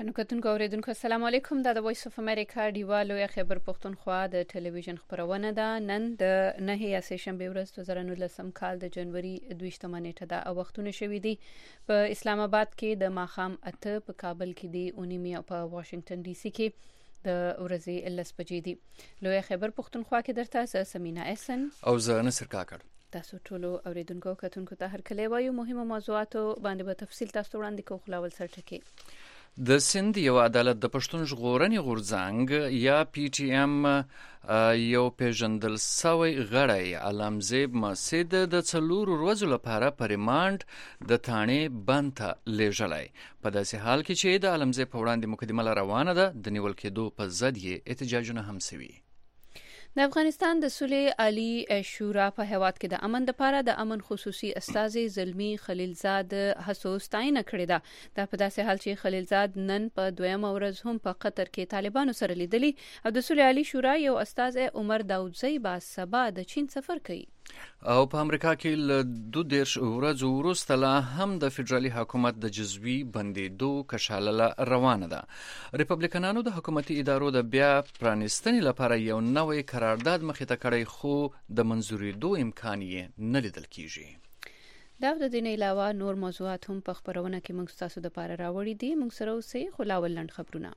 درنو کتونکو اوریدونکو السلام علیکم. دا د وایس اف امریکا ډیوالو یا خیبر پختونخوا د ټلویزیون خبرونه ده. نن د 9 یا سهشنبه ورځ 2019 کال د جنوري 22 نیټه ده او وختونه شوي دي په اسلام آباد کې د ماخام 8 په کابل کې دی او نیمه په واشنگټن ډي سي کې د ورځې 10 بجې دي. لوی خیبر پختونخوا کې درته سمینا احسن او زه نصر کاکړ. تاسو ټول اوریدونکو کتونکو ته هر کله وایو مهمه موضوعاتو باندې به تفصیل تاسو وړاندې کوو. خلاول سرټکی د سند یو عدالت د پښتون ژغورنې غورځنګ یا پی ټی ایم یو پیژندل سوی غړی علمزیب مسید د 4 ورځو لپاره په ریماند د تانې بند ته لیږلی، په داسې حال کې چې د علمزیب په وړاندې مقدمه روانه ده. د نیول کېدو په ضد یې احتجاجونه هم شوي. د افغانستان د صلح عالی شورا په هیواد کې د امن لپاره د امن خصوصي استازي زلمی خلیلزاد هڅو ستاینه کړې ده. دا په داسې حال چې خلیلزاد نن په دویمه ورځ هم په قطر کې طالبانو سره لیدلي او د صلح عالی شورا یو استازی عمر داودزی با سبا د چین سفر کوي. او په امریکا کې له 2 ورځو وروسته لا هم د فدرالي حکومت د جزوي بندیدو کشاله روانه ده. ریپبلیکنانو د حکومتي ادارو د بیا پرانیستنې لپاره یو نوی قرارداد مخې ته کړی، خو د منظوریدو امکان یې نه لیدل کیږي. دا د دې علاوه نور موضوعات هم په خبرونه کې موږ تاسو د پاره راوړي دي. موږ سره اوسئ. خو لاول لنډ خبرونه.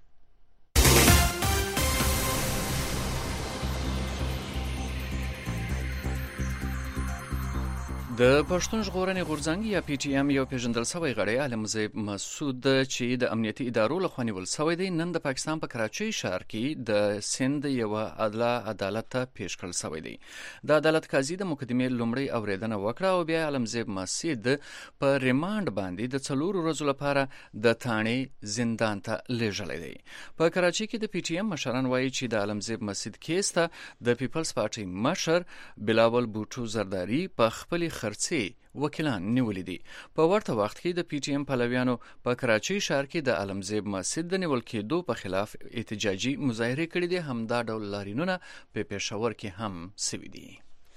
د پښتون ژغورنې غورځنګ یا پی ټی ایم یو پیژندل سوی غړی علمزیب مسعود چې د امنیتي ادارو لخوا نیول سوی دی، نن د پاکستان په کراچۍ ښار کې د سند یو عدالت ته پیش کړل سوی دی. د عدالت قاضي د مقدمې لومړی اوریدنه وکړه او بیا علمزیب مسعود په ریماند باندې د 4 ورځو لپاره د تانې زندان ته لیږلی دی. په کراچۍ کې د پی ټی ایم مشران وایي چې د علمزیب مسعود کیس ته د پیپلز پارټي مشر بلاول بوټو زرداری په خپل خرڅي وکیلان نیولې دي. په ورته وخت کې د پی ټی ایم پلویانو په کراچۍ ښار کې د علمزیب مسعود د نیول کېدو په خلاف احتجاجي مظاهرې کړې دي. همدا ډول لاریونونه په پېښور کې هم شوي دي.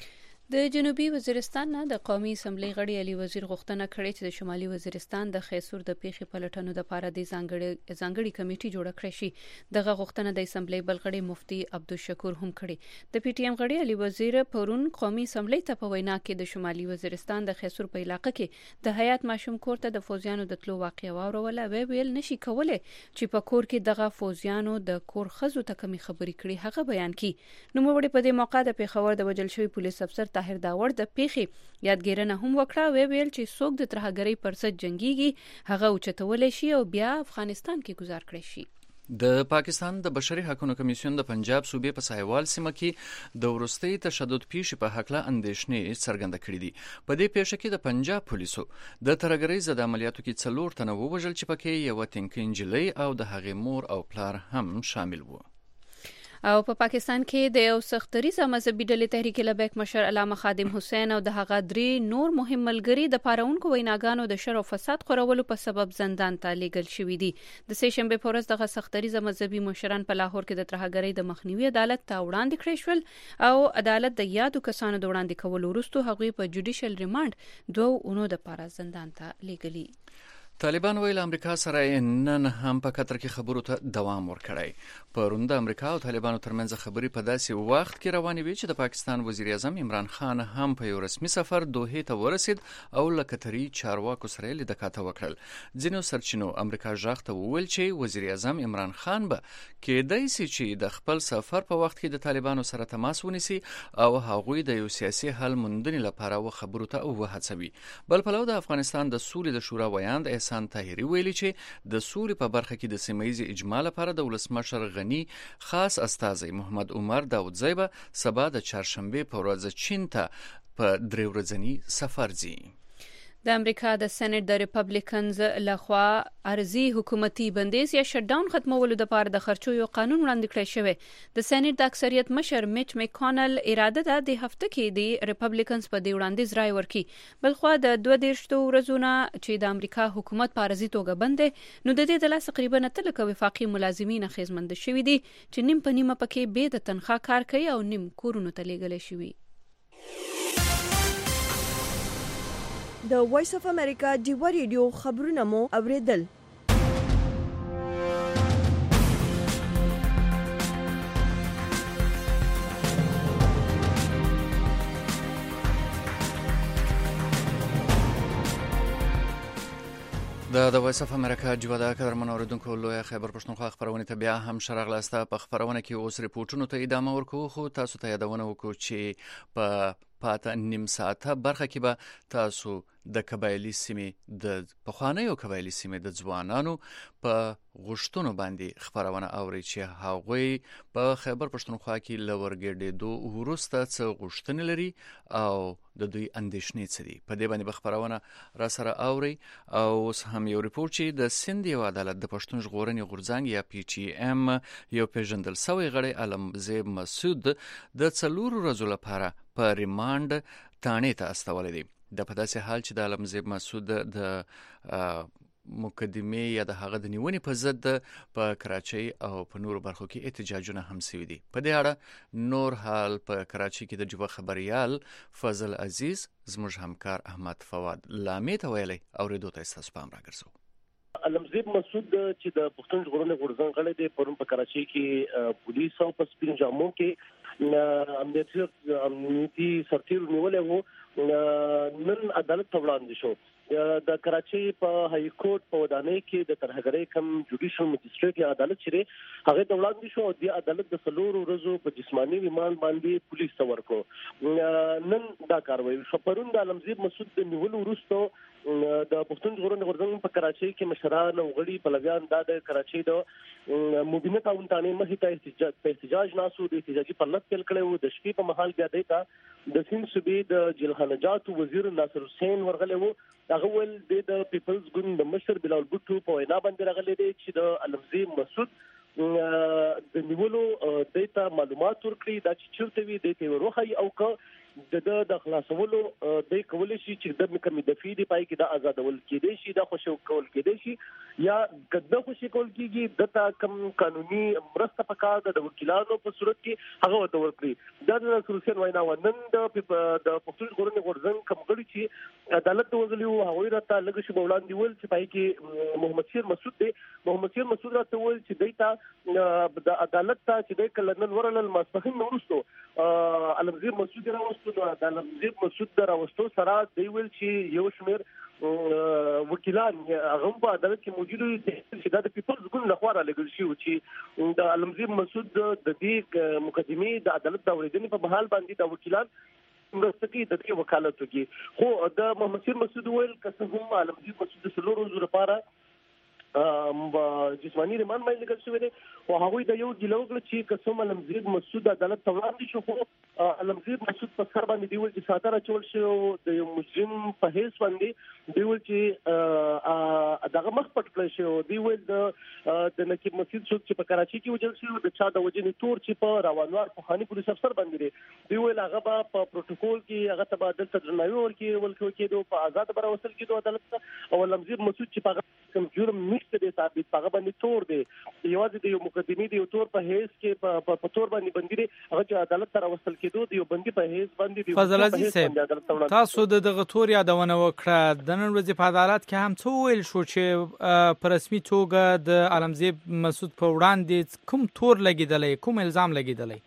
د جنوبي وزیرستان نه د قومي اسمبلی غړي علي وزیر غوښتنه کړې چې د شمالي وزیرستان د خیسور د پیښې پلټنو لپاره د ځانګړي کمیټې جوړه کړې شي. دغه غوښتنه د اسمبلی بل غړي مفتي عبدالشکور هم کړې. د پی ټی ایم غړي علي وزیر پرون قومي اسمبلی ته په وینا کې د شمالي وزیرستان د خیسور په علاقه کې د حیات ماشوم کور ته د فوزیانو د تلو واقعه واوروله. ویل نشي کولای چې په کور کې دغه فوزیانو د کور خزو ته کمی خبرې کړي. هغه بیان کړي. نو موږ په دې موقع د پیښور د وجل شوی پولیس افسر طاهر داور د پیښې یادګیرنه هم وکړه. ویل چې څوک د ترهګرۍ پر ضد جنگيږي هغه اوچتول شي او بیا افغانستان کې گزار کړی شي. د پاکستان د بشري حقوقو کمیسیون د پنجاب صوبې په ساحوال سیمه کې د ورستۍ تشدد پیښې په حق له اندېښنې څرګنده کړې دي. په دې پیښه کې د پنجاب پولیسو د ترهګرۍ ضد عملیاتو کې 4 تنه ووژل چې پکې یو تنکۍ نجلۍ او د هغې مور او پلار هم شامل وو. او په پاکستان کې د یو سختریزه مذهبي ډلې تحریک لبیک مشر علامه خادم حسین او د هغه 3 نور مهم ملګري د پارونکو ویناګانو د شر او فساد خورولو په سبب زندان ته لیږل شوي دي. د سه شنبه په ورځ دغه سختریزه مذهبي مشران په لاهور کې د ترهګرۍ د مخنیوي عدالت ته وړاندې کړی شول او عدالت د یادو کسانو د وړاندې کولو وروسته هغوی په جوډیشل ریماند 2 اونو د پاره زندان ته لیږلي. طالبان ویل امریکا سره نن هم په قطر کې خبرو ته دوام ورکړی. پرون د امریکا او طالبانو ترمنځ خبرې په داسې وخت کې روانې وي چې د پاکستان وزیر اعظم عمران خان هم په یو رسمي سفر دوحې ته ورسید او له قطري چارواکو سره لیدکاته وکړل. ځینو سرچینو امریکا ژغ ته وویل چې وزیر اعظم عمران خان به کېدای شي چې د خپل سفر په وخت کې د طالبانو سره تماس ونیسي او هغوی د یو سیاسي حل موندنې لپاره و خبرو ته وهڅوي. بل پلو د افغانستان د سولې د شورا ویاند احسان طاهري ویلي چې د سولې په برخه کې د سیمه‌ییز اجماع لپاره د ولسمشر غني خاص استازی محمد عمر داودزی به سبا د چهارشنبه په ورځ چین ته په 3 ورځنی سفر ځي. د امریکا د سېنات د ریپبلیکنز لخوا ارزي حکومتي بندیز یا شټ ډاون ختمولو لپاره د خرچو یو قانون وړاندې کړی شوی. د سېنات د اکثریت مشر میچ میکانل اراده ده د هفته کې د ریپبلیکنز په دی وړاندیز رائے ورکړي. بلخوا د 22 ورځو نه چې د امریکا حکومت په ارزي توګه بند دی، نو د دې د لاس تقریبا 3 وفاقي ملازمین خدمت شوي دي چې نیم په نیمه پکې به د تنخواه کار کوي او نیم کورونو ته لیږل شوي. د وایس اف امریکا ډیو ریډیو خبرونه مو اوریدل. د وایس اف امریکا جوړه قدرمن اوریدونکو لوی خبر پښتونخوا خبرونه ته بیا هم شرغلاسته په خبرونه کې اوس ریپورتونو ته ادامه ورکوو خو تاسو ته یادونه وکړو چې په پاته نیم ساعته برخه کې به تاسو د قبایلی سیمې د پخوانیو قبایلی سیمې د ځوانانو په غوښتنو باندې خبرونه اوري چې هغوی په خیبر پښتونخوا کې لورګډېدو وروسته څه غوښتنې لري او د دوی اندېښنې څه دي. په دې باندې خبرونه را سره اوري او اوس هم یو ریپورت چې د سند یو عدالت د پښتون ژغورنې غورځنګ یا پی ټی ام یو پیژندل سوی غړی علمزیب مسعود د 4 ورځې لپاره په ریماند تانې ته استولې دي. د په داسې حال چې د علمزیب مسعود د مقدمه یا د هغه د نیونې په ضد په کراچۍ او په نورو برخو کې احتجاجونه هم شوي دي. په دې اړه نور حال په کراچۍ کې د جوبه خبريال فضل عزیز زموږ همکار احمد فواد لامې ته ویلي اوریدو ته تاسو پام راګرځو. علمزیب مسعود چې د پښتون ژغورنې غورځنګ غړی دی پرون په کراچۍ کې پولیس او په سپین جامو کې امنیتي سرتیر نیولې وو. نن عدالت ته وړاندې شو. د کراچۍ په های کورټ په ودانۍ کې د ترهګرۍ کم جوډیشل مجسټریټ یا عدالت چې هغه ته وړاندې شو او د عدالت د 4 ورځو په جسمانی ریماند باندې پولیس ته ورکړو. نن دا کاروایی شو. پرون د علمزیب مسعود د نیولو وروسته د پښتون ژغورنې غورځنګ په کراچۍ کې مشران او غړي پلویان د کراچۍ د مبینه ټاون تانې مخې ته احتجاج ناسو د احتجاجي پرلط پیل کړو. د شپې په مهال بیا دیتا د سیند صوبې د جلخانجات وزیر ناصر حسین ورغلی وو. هغه ول د پیپلز ګوند د مشر بلال بوټو په وینا باندې راغلی دی چې د علمزیب مسعود د نیولو دیتا معلومات ورکړي دا چې چیرته وي د وروخی او که د خلاصولو د کولې شي چې د کومې دفعې دی پای کې د آزادول کېدې شي د خوشو کول کېدې شي یا کده خوشي کول کېږي د کم قانوني مرسته پکار د وکیلانو په صورت کې هغه ورته ورکړي. د ناصر حسین وینا ونن د پښتون ژغورنې غورځنګ کمګړي چې عدالت وزلیو هغه راته لږ شي وړاندې ول چې پای کې محمد شیر مسعود دی. محمد شیر مسعود راته ول چې دیتا د عدالت ته چې د کلنن ورلل ماسپخین ورستو علمزیب مسعود راوستو. د علمزیب مسعود دراوستو سره دی ویل چې یو شمیر وکیلان هغه په عدالت کې موجود دي چې د پیپلز ګوند لخوا را لګل شي چې د علمزیب مسعود د دې مقدمه د عدالت د اوریدنې په بحال باندې د وکیلان مرستکی د دې وکالت کوي. خو د محمد شیر مسعود ویل که هم علمزیب مسعود د 4 ورځې لپاره جسمانی ریماند باندې لګل شوی دی او هغه د یو ګلوګل چې قسم علمزیب مسعود عدالت ته وړاندې شو. خو علمزیب مسعود په سر باندې دی ول چې ساتره چول شو د یو مجرم په هیڅ باندې دی ول چې دغه مخ پټ کړی شو. دی ول د نقیب مسعود چې په کراچۍ کې وجل شو د چا د وجنې تور چې په روانوار په خاني پولیس افسر باندې دی ول هغه په پروتوکول کې هغه تبادل ترجمه ورکړي کېدو په آزاد بر وصل کېدو عدالت ته او علمزیب مسعود چې په کوم جرم نشته دی ثابت هغه باندې تور دی یوازې د یو مقدمې دی تور په هیڅ کې په تور باندې بندي دی هغه چې عدالت ته راوستل کېدو دی یو بندي په هیڅ باندې دی. فضل عزیز صاحب تاسو دغه تور یادونه وکړه د نن ورځې په عدالت کې هم څه ویل شو چې په رسمي توګه د علمزیب مسعود په وړاندې کوم تور لګیدلې کوم الزام لګیدلې؟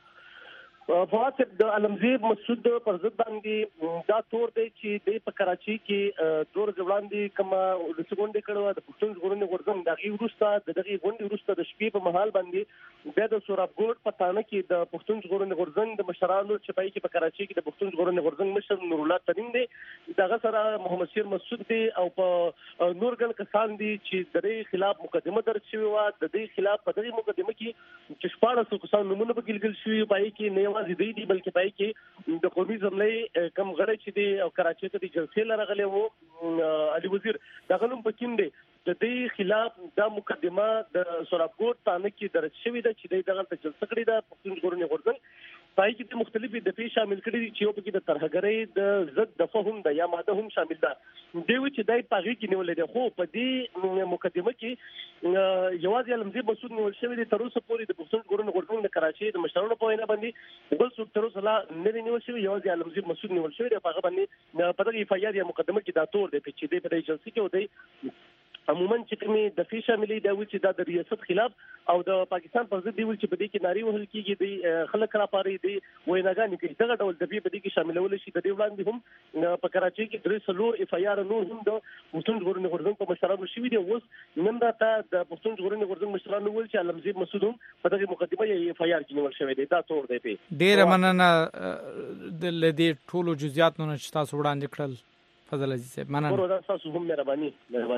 فواد د علمزیب مسعود پر ضد باندې دا تور دی چې د په کراچۍ کې دور ځوړاندې کما لسګونډه کړو د پښتون ژغورنې غورځنګ دغه وروسته دغه غونډې وروسته د شپې په محل باندې د سوراب ګورډ په تانه کې د پښتون ژغورنې غورځنګ د مشرانو چې پای کې په کراچۍ کې د پښتون ژغورنې غورځنګ مشر نور الله ترين دی دغه سره محمد شیر مسعود دی او په نورګل کسان دي چې د دې خلاف مقدمه درج شوی و. د دې خلاف په دغه مقدمه کې چې 1400 کسان نمونه بګلګل شوی پای کې نه یوازې دی بلکې پای کې د قومي ضمنې کم غړي چې دی او کراچۍ ته د جلسې لرغلې وو علي وزیر دغه نوم پکې دی. د دې خلاف دا مقدمه د سورابګوټ تانه کې درج شوې ده چې دغه ته جلسه کړې ده پښتون ژغورنې غورځنګ پای کې د مختلفې دفعې شامل کړي دي چې یو پکې د ترهګرۍ د ضد دفعه هم ده یا ماده هم شامل ده. دی چې دای پاغي کې نیولې ده خو په دې مقدمه کې یوازې علمزیب مسعود نیول شوی دی. تر اوسه پورې د پښتون ژغورنې غورځنګ د کراچۍ د مشرانو په وینا باندې بل څوک تر اوسه لا نه نیول شوی یوازې علمزیب مسعود نیول شوی دی. هغه باندې په دغه اف آی آر یا مقدمه کې دا تور دی چې دی په دې جلسې کې ودی عموما چې کومي د فی شاملې دا وی چې د ریاست خلاف او د پاکستان پر ضد دی چې په دې کې ناری وهل کیږي د خلک را پاري دی ویناګانی کوي دغه ډول د په دې کې شاملول شي د دې وړاندې هم په کراچۍ کې درې سلور اف آی آر نور هم د پښتون ژغورنې غورځنګ په مشرانو شوی دی. اوس نن دا د پښتون ژغورنې غورځنګ مشرانو ول چې علمزیب مسعود هم په دغه مقدمه یې اف آی آر کې نیول شوی دی. دا تور دی په ډیر مننه د دې ټولو جزئیات نو چې تاسو وړاندې کړل فضل عزیز صاحب مننه. ورو دا تاسو هم مهرباني.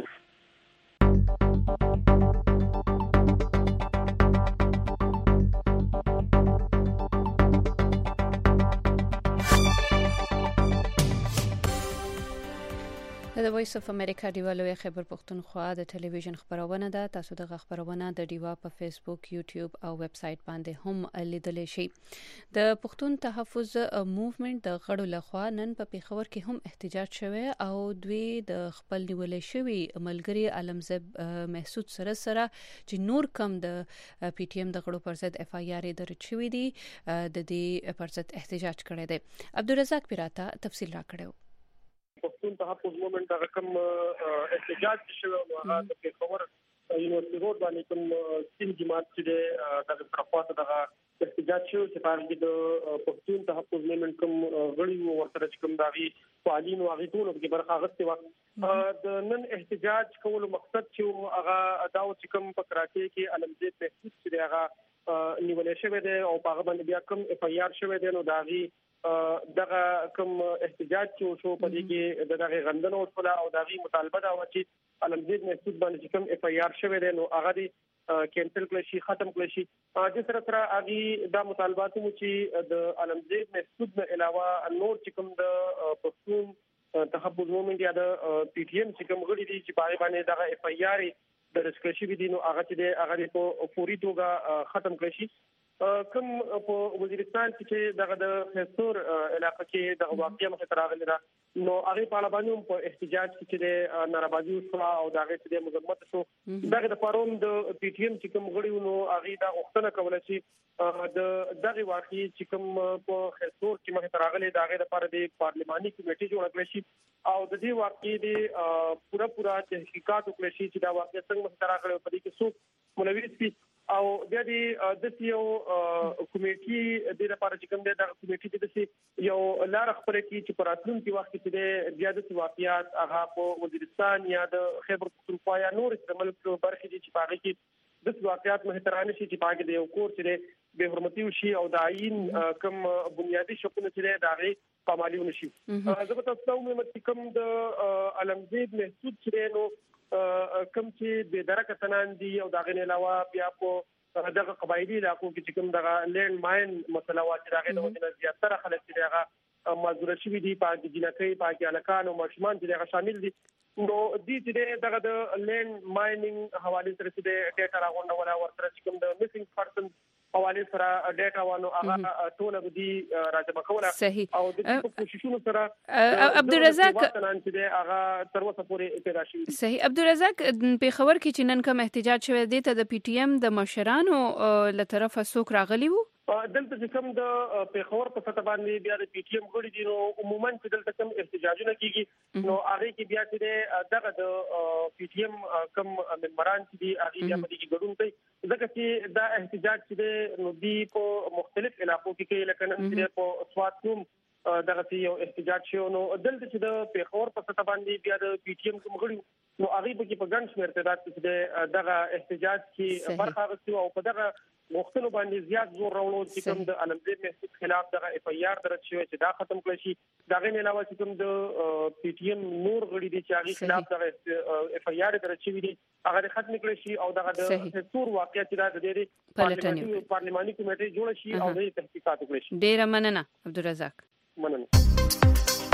د وایس اف امریکا ډیوا لوی خبر پښتونخوا د ټلویزیون خبرونه ده. تاسو د خبرونه د ډیوا په فیسبوک، یوټیوب او ویب سټ باندې هم لیدلی شئ. د پښتون تحفظ موومېنټ د غړو لخوا نن په پیښور کې هم احتجاج شوی او دوی د خپل نیول شوی ملګری علمزیب محسود سره چې نور کم د پی ټی ایم د غړو پر ضد اف آی آر درج شوی دی د دې پر ضد احتجاج کړی دی. عبدالرزاق پیراته تفصیل راکړو. پښتون تحفظ موومېنټ د رقم احتجاج شوی او هغه د پیښور یونیورسيټي روډ باندې کوم سیم جماعت چې د طرفاته دغه احتجاج شوی چې په اړه د پښتون تحفظ موومېنټ کوم غړي ورسره کوم داغي فعالین او هغه ټول کې برخه اخیستې و. د نن احتجاج کولو مقصد چې هغه دا و چې کوم په کراچۍ کې علمزیب محسود چې هغه نیول شوی دی او په هغه باندې بیا کوم اف آی آر شوی دی نو داغي دغه کوم احتجاج چې شو په دې کې دغه غندنه او او دغه مطالبه دا و چې علمزیب محسود باندې کوم اف آی آر شوی دی نو هغه دی کینسل کړي شي، ختم کړي شي. د سره هغه د مطالبات مو چې د علمزیب محسود نه علاوه نور چې کوم د پښتون تحفظ موومېنټ یا د پی ټی ایم چې کوم غړي دي چې په باندې دغه اف آی آر د رسکشي دي نو هغه چې هغه په فوري توګه ختم کړي شي. کوم په وزیرستان کې دغه د خیسور علاقې کې د واقعي مخ راغلی دا نو هغه په اړه باندې په احتجاج کې د نارضایي او دغه د مذمت شو. دغه د پاروم د پی ټی ایم چې کوم غړي نو هغه دا غوښتنه کوله چې د دغه واقعي چې کوم په خیسور کې مخ راغلی دغه لپاره د پارلماني کمیټې جوړ کړې شي او د دې واقعي د پورا تحقیقات وکړي شي چې دا واقعي څنګه مخ راغلی په دې کې څوک ملوث دي او بیا د یو کمیټي د لپاره چې کوم د کمیټي د یو لار خبره کی چې پراتون کې وخت کې د بیا د واقعیات هغه په وزیرستان یا د خیبر پختونخوا یا نور د ملک برخې چې پاره کې د واقعیات مهترانه شي چې پاګه د یو کور چې به حرمتي وشي او د عین کم بنیادی شکونه چې د هغه پامالي ونشي. زه به تاسو ته مې کوم د علمزیب محسود چې نو کوم چې د درکه تنان دي او دغه نه علاوه بیا په دغه قبایلی علاقو کې چې کوم دغه لینډ ماین مسله واچ راغی د وطن زیاتره خلک چې هغه مزدور شوی دي په جنکۍ په الکان او ماشومان چې هغه شامل دي نو دې چې دغه د لینډ ماینینګ حواله سره چې د ډیټا راغونډه ولا ورته چې کوم د میسینګ پرسن حواله سره ډیټا وانه هغه ټول غدي راځم کوله او د کوششونو سره عبدالرزاق چې هغه تر اوسه پورې پیدا شي. صحیح. عبدالرزاق په خبر کې چې نن کوم احتجاج شوی دی ته د پی ټی ایم د مشرانو له طرفه څوک راغلی وو؟ دلته چې کوم د پیښور په سطح باندې بیا د پی ټی ایم غړي دي نو عموما چې دلته کوم احتجاجونه کیږي نو هغه کې بیا چې دغه د پی ټی ایم کوم ممبران چې دي هغه بیا په دې کې ګډون کوي ځکه چې دا احتجاج چې نو دی په مختلف علاقو کې کې لکه نن چې په سوات کوم دغه یو احتجاج شو نو دلته چې د پیښور په سطح باندې بیا د پی ټی ایم کوم غړي نو هغه به په ګڼ شمېر تعداد کې دغه احتجاج کې برخه اخیستي او په دغه وختونو باندې زیات زور راوړو چې کوم د علمزیب محسود خلاف دغه اف آی آر درج شوی چې دا ختم کړی شي. دغه نه علاوه چې کوم د پی ټی ایم نور غړي دي چې هغه خلاف دغه اف آی آر درج شوی دي هغه ختم کړی شي او دغه د څور واقعیت د دې پارلماني کمیټې جوړ شي او د تحقیقات وکړي شي. ډیر مننه عبدالرزاق. مننه.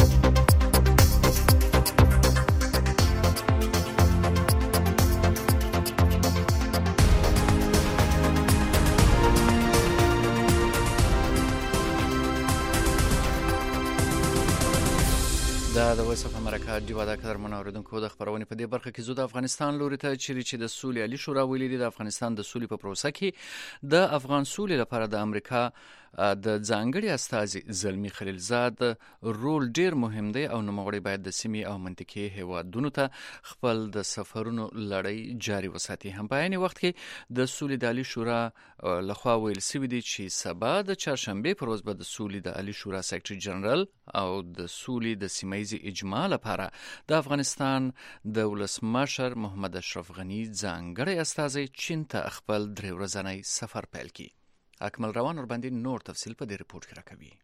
د وایس اف امریکا ډیوا د قدرمن اوریدونکو د خبرونه په دې برخه کې زو د افغانستان لوري ته چې د سولې علي شورا ویلي د افغانستان د سولې په پروسه کې د افغان سولې لپاره د امریکا د ځانګړي استازي زلمی خلیلزاد رول ډیر مهم دی او نوموړی باید د سیمې او منطقې هیوادونو ته خپل د سفرونو لړۍ جاري وساتي. هم په عین وخت کې د سولې د عالی شورا لخوا ویل شوی دی چې سبا د چهارشنبه پر ورځ به د سولې د عالی شورا سیکرټري جنرال او د سولې د سیمایي اجماع لپاره د افغانستان د ولسمشر محمد اشرف غنی ځانګړی استازی چین ته خپل 3 ورځنی سفر پیل کړي. اکمل روان ور باندې نور تفصیل په دې ریپورت کې راکوي.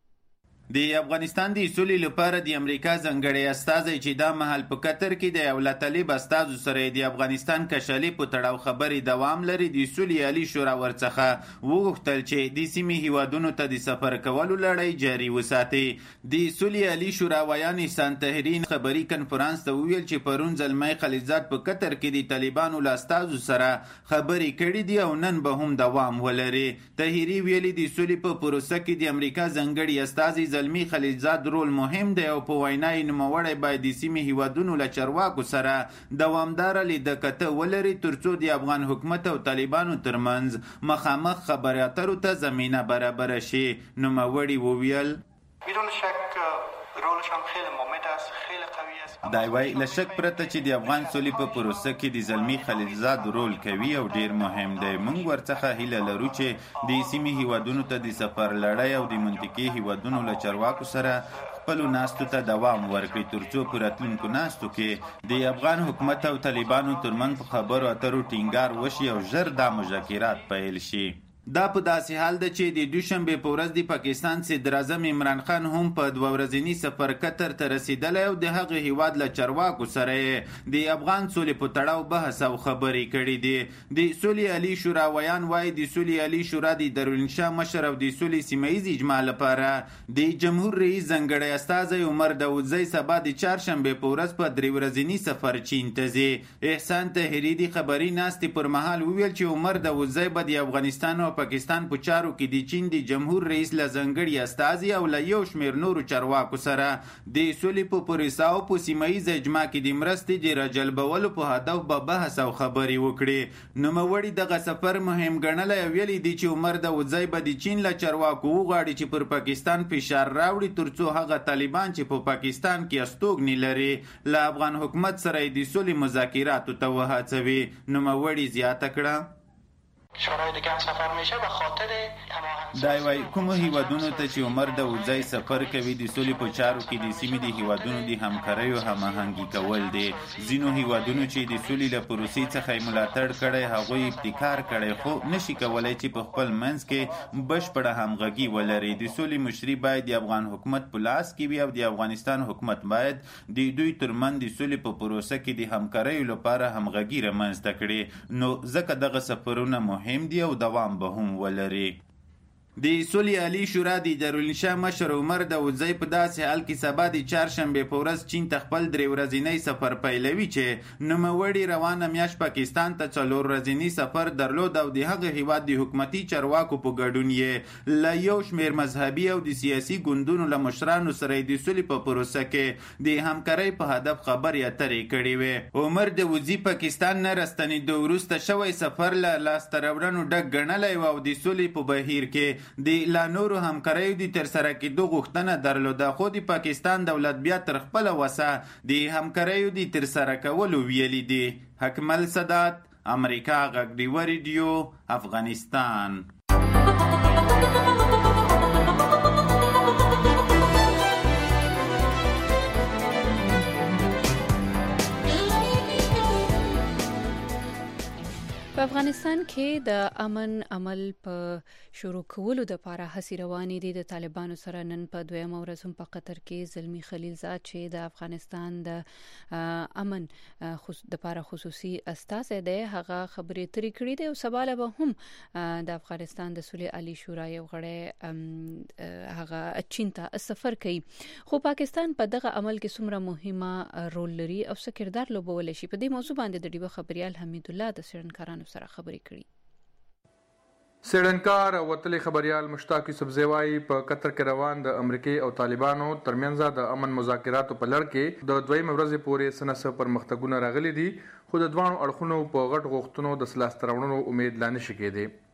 د افغانستان د سولې لپاره د امریکا ځانګړی استازی چې دا مهال په قطر کې د یو طالب استازو سره د افغانستان کشالي په تړاو خبرې دوام لري، د سولې عالی شورا ورڅخه وغوښتل چې د سیمې هیوادونو ته د سفر کولو لړۍ جاري وساتي. د سولې عالی شورا ویان احسان طاهري خبري کنفرانس ته ویل چې پرون زلمی خلیلزاد په قطر کې د طالبانو له استازو سره خبرې کړې دي او نن به هم دوام ولري. طاهري ویلي د سولې په پروسه کې د امریکا ځانګړي استازي زلمی خلیلزاد رول مهم دی او په وینا یې نوموړی باید د سیمې هیوادونو له چارواکو سره دوامداره لیدکته ولري ترڅو د افغان حکومت او طالبانو ترمنځ مخامخ خبرې اترو ته زمینه برابره شي. نوموړي وویل بدون شک رولشان خیلی مهم است، خیلی قوی است. دا وایي له شک پرته چې د افغان سولې په پروسه کې د زلمی خلیلزاد رول کوي او ډیر مهم دی. موږ ورڅخه هیله لرو چې د سیمې هیوادونو ته د سفر لړۍ او د منطقې هیوادونو له چارواکو سره خپلو ناستو ته دوام ورکړي ترڅو په راتلونکو ناستو کې د افغان حکومت او طالبانو ترمنځ په خبرو اترو ټینګار وشي او ژر دا مذاکرات پیل شي. دا په داسې حال ده چې د دوشنبه په ورځ د پاکستان صدر اعظم عمران خان هم په 2 ورځنی سفر قطر ته رسیدلی او د هغه هیواد له چارواکو سره د افغان سولې په تړاو بحث او خبرې کړي دي. د سولې عالی شورا ویان وایي د سولې عالی شورا د دارالانشا مشر او د سولې سیمایي اجماع لپاره د جمهور رئیس ځانګړی استازی عمر داودزی سبا د چهارشنبه په ورځ په 3 ورځنی سفر چین ته ځي. احسان طاهري د خبري ناستې پر مهال وویل چې عمر داودزی به د افغانستان او پاکستان په چارو کې د چین د جمهور رئیس له ځانګړي استازي او له یو شمېر نورو چارواکو سره د سولې په پروسه او په سیمایي اجماع کې د مرستې د راجلبولو په هدف به بحث او خبرې وکړي. نوموړي دغه سفر مهم ګڼلی او ویلي دي چې عمر داودزی به د چین له چارواکو وغواړي چې پر پاکستان فشار راوړي ترڅو هغه طالبان چې په پاکستان کې استوګنې لري له افغان حکومت سره د سولې مذاکراتو ته وهڅوي. نوموړي زیاته کړه شورای دیگه هم سفر میشه به خاطر دا وایي کومو هیوادونو ته چې عمر داودزی سفر کوي د سولې په چارو کې د سیمې د هیوادونو د همکاریو هماهنګي کول دي. ځینو هیوادونو چې د سولې له پروسې څخه یې ملاتړ کړی هغوی ابتکار کړی خو نشي کولی چې په خپل منځ کې بشپړه همغږي ولري. د سولې مشري باید د افغان حکومت په لاس کې وي او د افغانستان حکومت باید د دوی ترمنځ د سولې په پروسه کې د همکاریو لپاره همغږي رامنځته کړي. نو ځکه دغه سفرونه مهم دي او دوام به هم ولري. د سولې عالی شورا د دارالانشا مشر عمر داودزی په داسې حال کې سبا د چهارشنبه په ورځ چین ته خپل 3 ورځنی سفر پیلوي چې نوموړي روانه میاشت پاکستان ته 4 ورځنی سفر درلود او د هغه هیواد د حکومتي چارواکو په ګډون یې له یو شمېر مذهبي او د سیاسي ګوندونو له مشرانو سره د سولې په پروسه کې د همکارۍ په هدف خبرې اترې کړې وې. عمر داودزی پاکستان نه راستنېدو وروسته شوی سفر له لاسته راوړنو ډک ګڼلی او د سولې په بهیر کې د لا نورو همکاریو د ترسره کېدو غوښتنه درلوده خو د پاکستان دولت بیا تر خپله وسه د همکاریو د ترسره کولو ویلي دي. حکمل سادات، امریکا غږ ډیوه ریډیو، افغانستان. په افغانستان کې د امن عمل په شروع کولو د لپاره هڅې روانې دي. د طالبانو سره نن په 2مه ورځ هم په قطر کې زلمی خلیلزاد چې د افغانستان د امن د لپاره خصوصي استازی دی هغه خبرې اترې کړې دي او سبا به هم د افغانستان د سولې عالی شورا یو غړی هغه چین ته سفر کوي. خو پاکستان په دغه عمل کې څومره مهمه رول لري او څه کردار لوبولی شي، په دې موضوع باندې د ډیوه خبريال حمید الله د سرنکارانو سره خبرې کړي. سیډنکار او وتلی خبريال مشتاق سبزیوای په قطر کې روان د امریکای او طالبانو ترمنځ د امن مذاکراتو په لړ کې د 2مه ورځې پورې سنسه پرمختګونه راغلي دي خو د دوانو اړخونو په غټ غوښتنو د سلاست راوړنو امید لا نشي کېدی.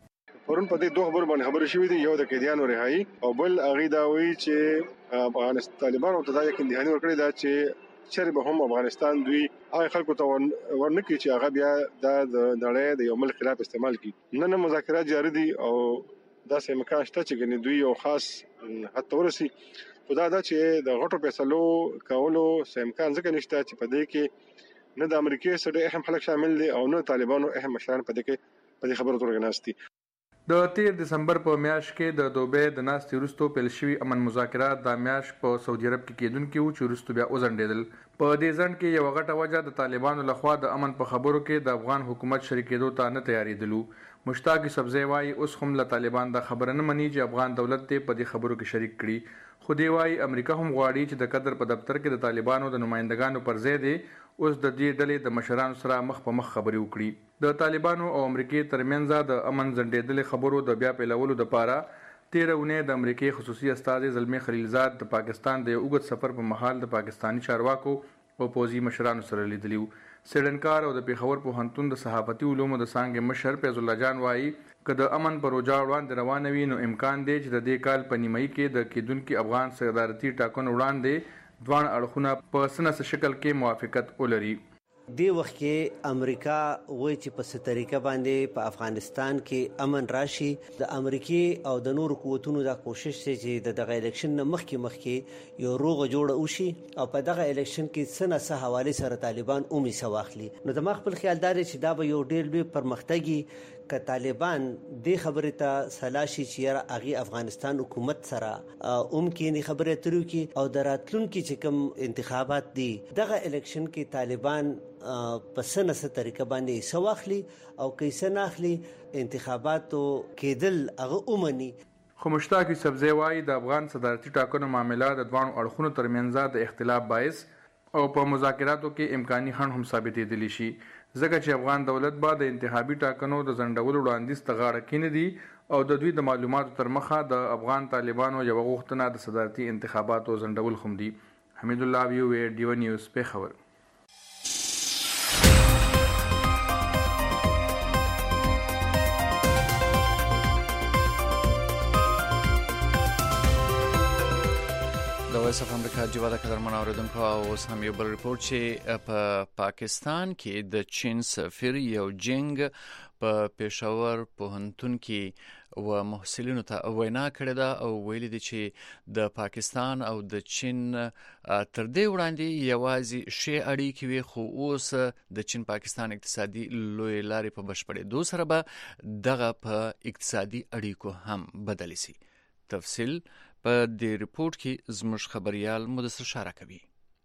پرون په دې دوه خبرو باندې خبرې شوې دي، یو د قیدیانو رهایی او بل هغه دا وایي چې افغانستان طالبانو ته دا یقین دهاني ورکړی دا چې چېرې به هم افغانستان دوی هغه خلکو ته ورنکړي چې هغه بیا د نړۍ د یو ملک خلاف استعمال کړي. نن مذاکرات جاري دي او داسې امکان شته چې ګنې دوی یو خاص حد ته ورسي. خو دا چې د غټو فیصلو کولو څه امکان ځکه نشته چې په دې کې نه د امریکای سره اهم خلک شامل دي او نه طالبانو اهم مشران په دې خبرو تورګ ناست دي. د 13 دسمبر په میاشت کې د دوبۍ د ناستې وروسته پیل شوي امن مذاکرات د میاشت په سعودي عرب کې کېدونکي وو چې وروسته بیا وځنډېدل. په دې ځنډ کې یوه غټه وجه د طالبانو لخوا د امن په خبرو کې د افغان حکومت شریکېدو ته نه تیارېدلو. مشتاق یوسفزی وایي اوس هم له طالبان دا خبره نه مني چې افغان دولت ته په دې خبرو کې شریک کړي. خو دی وایي امریکا هم غواړي چې د قطر په دفتر کې د طالبانو د نمائندګانو پر ځای دی اوس د دې ډلې د مشرانو سره مخ په مخ خبرې وکړي. د طالبانو او امریکای ترمنځ د امن ځنډېدلې خبرو د بیا پیلولو لپاره 13 اونۍ د امریکای خصوصي استازي زلمی خلیلزاد د پاکستان د یو اوږد سفر په مهال د پاکستاني چارواکو او پوځي مشرانو سره لیدلی وو. سیډنکار او د پیښور پوهنتون د صحافتي علومو د څانګې مشر فیض الله جان وایي که د امن پروژه وړاندې روانه وي نو امکان دی چې د دې کال په نیمایي کې د کېدونکي افغان صدارتي ټاکنو وړاندې ځوان اړخونه په څه شکل کې موافقت ولري. دی وخت کې امریکا وایي چې په څه طریقه باندې په افغانستان کې امن راشي. د امریکای او د نورو قوتونو دا کوشش دی چې دغه الیکشن نه مخکې یو روغه جوړه وشي او په دغه الیکشن کې څه نه څه حواله سره طالبان اومې واخلي. نو د ما خپل خیال دا دی چې دا به یو ډېر لوی پرمختګي که طالبان دې خبرې ته سلاشي چې یاره هغې افغانستان حکومت سره کېني خبرې اترې وکړي او د راتلونکي چې کوم انتخابات دي دغه الیکشن کې طالبان په څه نه څه طریقه باندې حصه واخلي او که حصه نه اخلي انتخاباتو کېدل هغه ومني. خو مشتاق یوسفزی وایي د افغان صدارتي ټاکنو معامله د دواړو اړخونو ترمنځ د اختلاف باعث او په مذاکراتو کې امکاني خنډ هم ثابتېدلی شي ځکه چې افغان دولت به د انتخابي ټاکنو د ځنډولو وړاندیز ته غاړه کېنږدي او د دوی د معلوماتو تر مخه د افغان طالبانو یوه غوښتنه د صدارتي انتخاباتو ځنډول هم دي. حمید الله ویو ډیو نیوز پیښور. وایس اف امریکا جیوا د قدرمن اوریدونکو اوس هم یو بل ریپورت چې په پاکستان کې د چین سفیر یو جنگ په پېښور پوهنتون کې و محصلینو ته وینا کړې ده او ویلي دي چې د پاکستان او د چین تر دې وړاندې یوازې شی اړیکې وي خو اوس د چین پاکستان اقتصادي لوی لارې په بشپړېدو سره به دغه په اقتصادي اړیکو هم بدل شي. تفصیل په دې ریپورت کې زموږ خبريال مدثر شارکوي.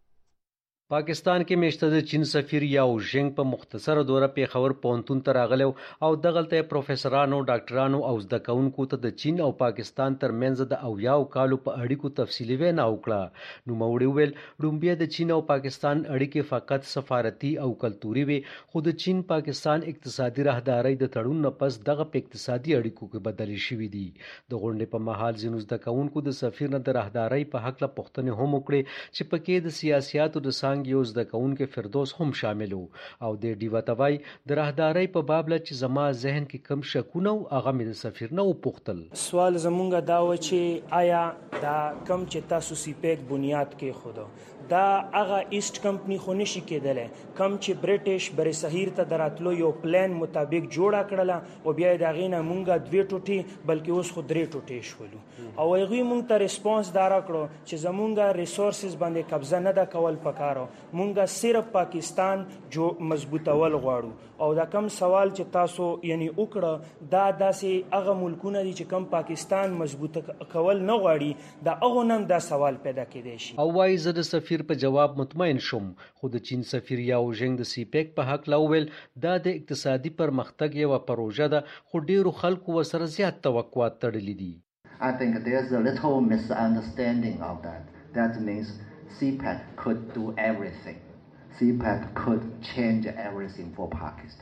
پاکستان کې میشته د چین سفیر یاو ژنګ په مختصره دوره پیښور پوهنتون ته راغلی او دغلته پروفیسورانو ډاکټرانو او زده کوونکو ته د چین او پاکستان ترمنځ د اویاو کالو په اړیکو تفصیلي وینا وکړه. نوموړي وویل لومبیا د چین او پاکستان اړیکې فقط سفارتي او کلتوري وي خو د چین پاکستان اقتصادي راهداري د تړون نه پس دغه په اقتصادي اړیکو کې بدلې شوې دي. د غونډې په مهال ځینو زده کوونکو د سفیر نه د راهداري په حق له پوښتنې هم وکړې چې پکې د سیاسياتو د یو زده کوونکی فردوس هم شامل وو او د ډیواتوای د راهداري په باب چې زما ذهن کې کم شکونه او هغه مې د سفیر نه وپوښتل. سوال زمونږ دا و چې آیا دا کم چې تاسو سیپیک بنیاد کې خود دا هغه ایست کمپنی خو نشي کېدلی کم چې برټش بر صحیر ته دراتلو یو پلان مطابق جوړه کړله او بیا دا غینه مونږه 2 ټوټي بلکې اوس خو 3 ټوټي شولو او هغه مونږ ته ریسپانس دار کړو چې زمونږه ریسورسز باندې قبضه نه دا کول پکارو مونږه صرف پاکستان جو مضبوطول غواړو او دا کم سوال چې تاسو یعنی وکړه دا داسې هغه ملکونه دي چې کم پاکستان مضبوط کول نه غواړي دا هغه نن دا سوال پیدا کېدی شي. او وايي زه د سفیر په جواب مطمئن شوم خو د چین سفیر یاو ژنګ د سیپیک په حق لاویل دا د اقتصادي پرمختګ یو پروژه ده خو ډیرو خلکو وسره زیات توقعات تړلي دي. I think there's a little misunderstanding of that. That means CPEC could do everything. CPEC could change everything for Pakistan.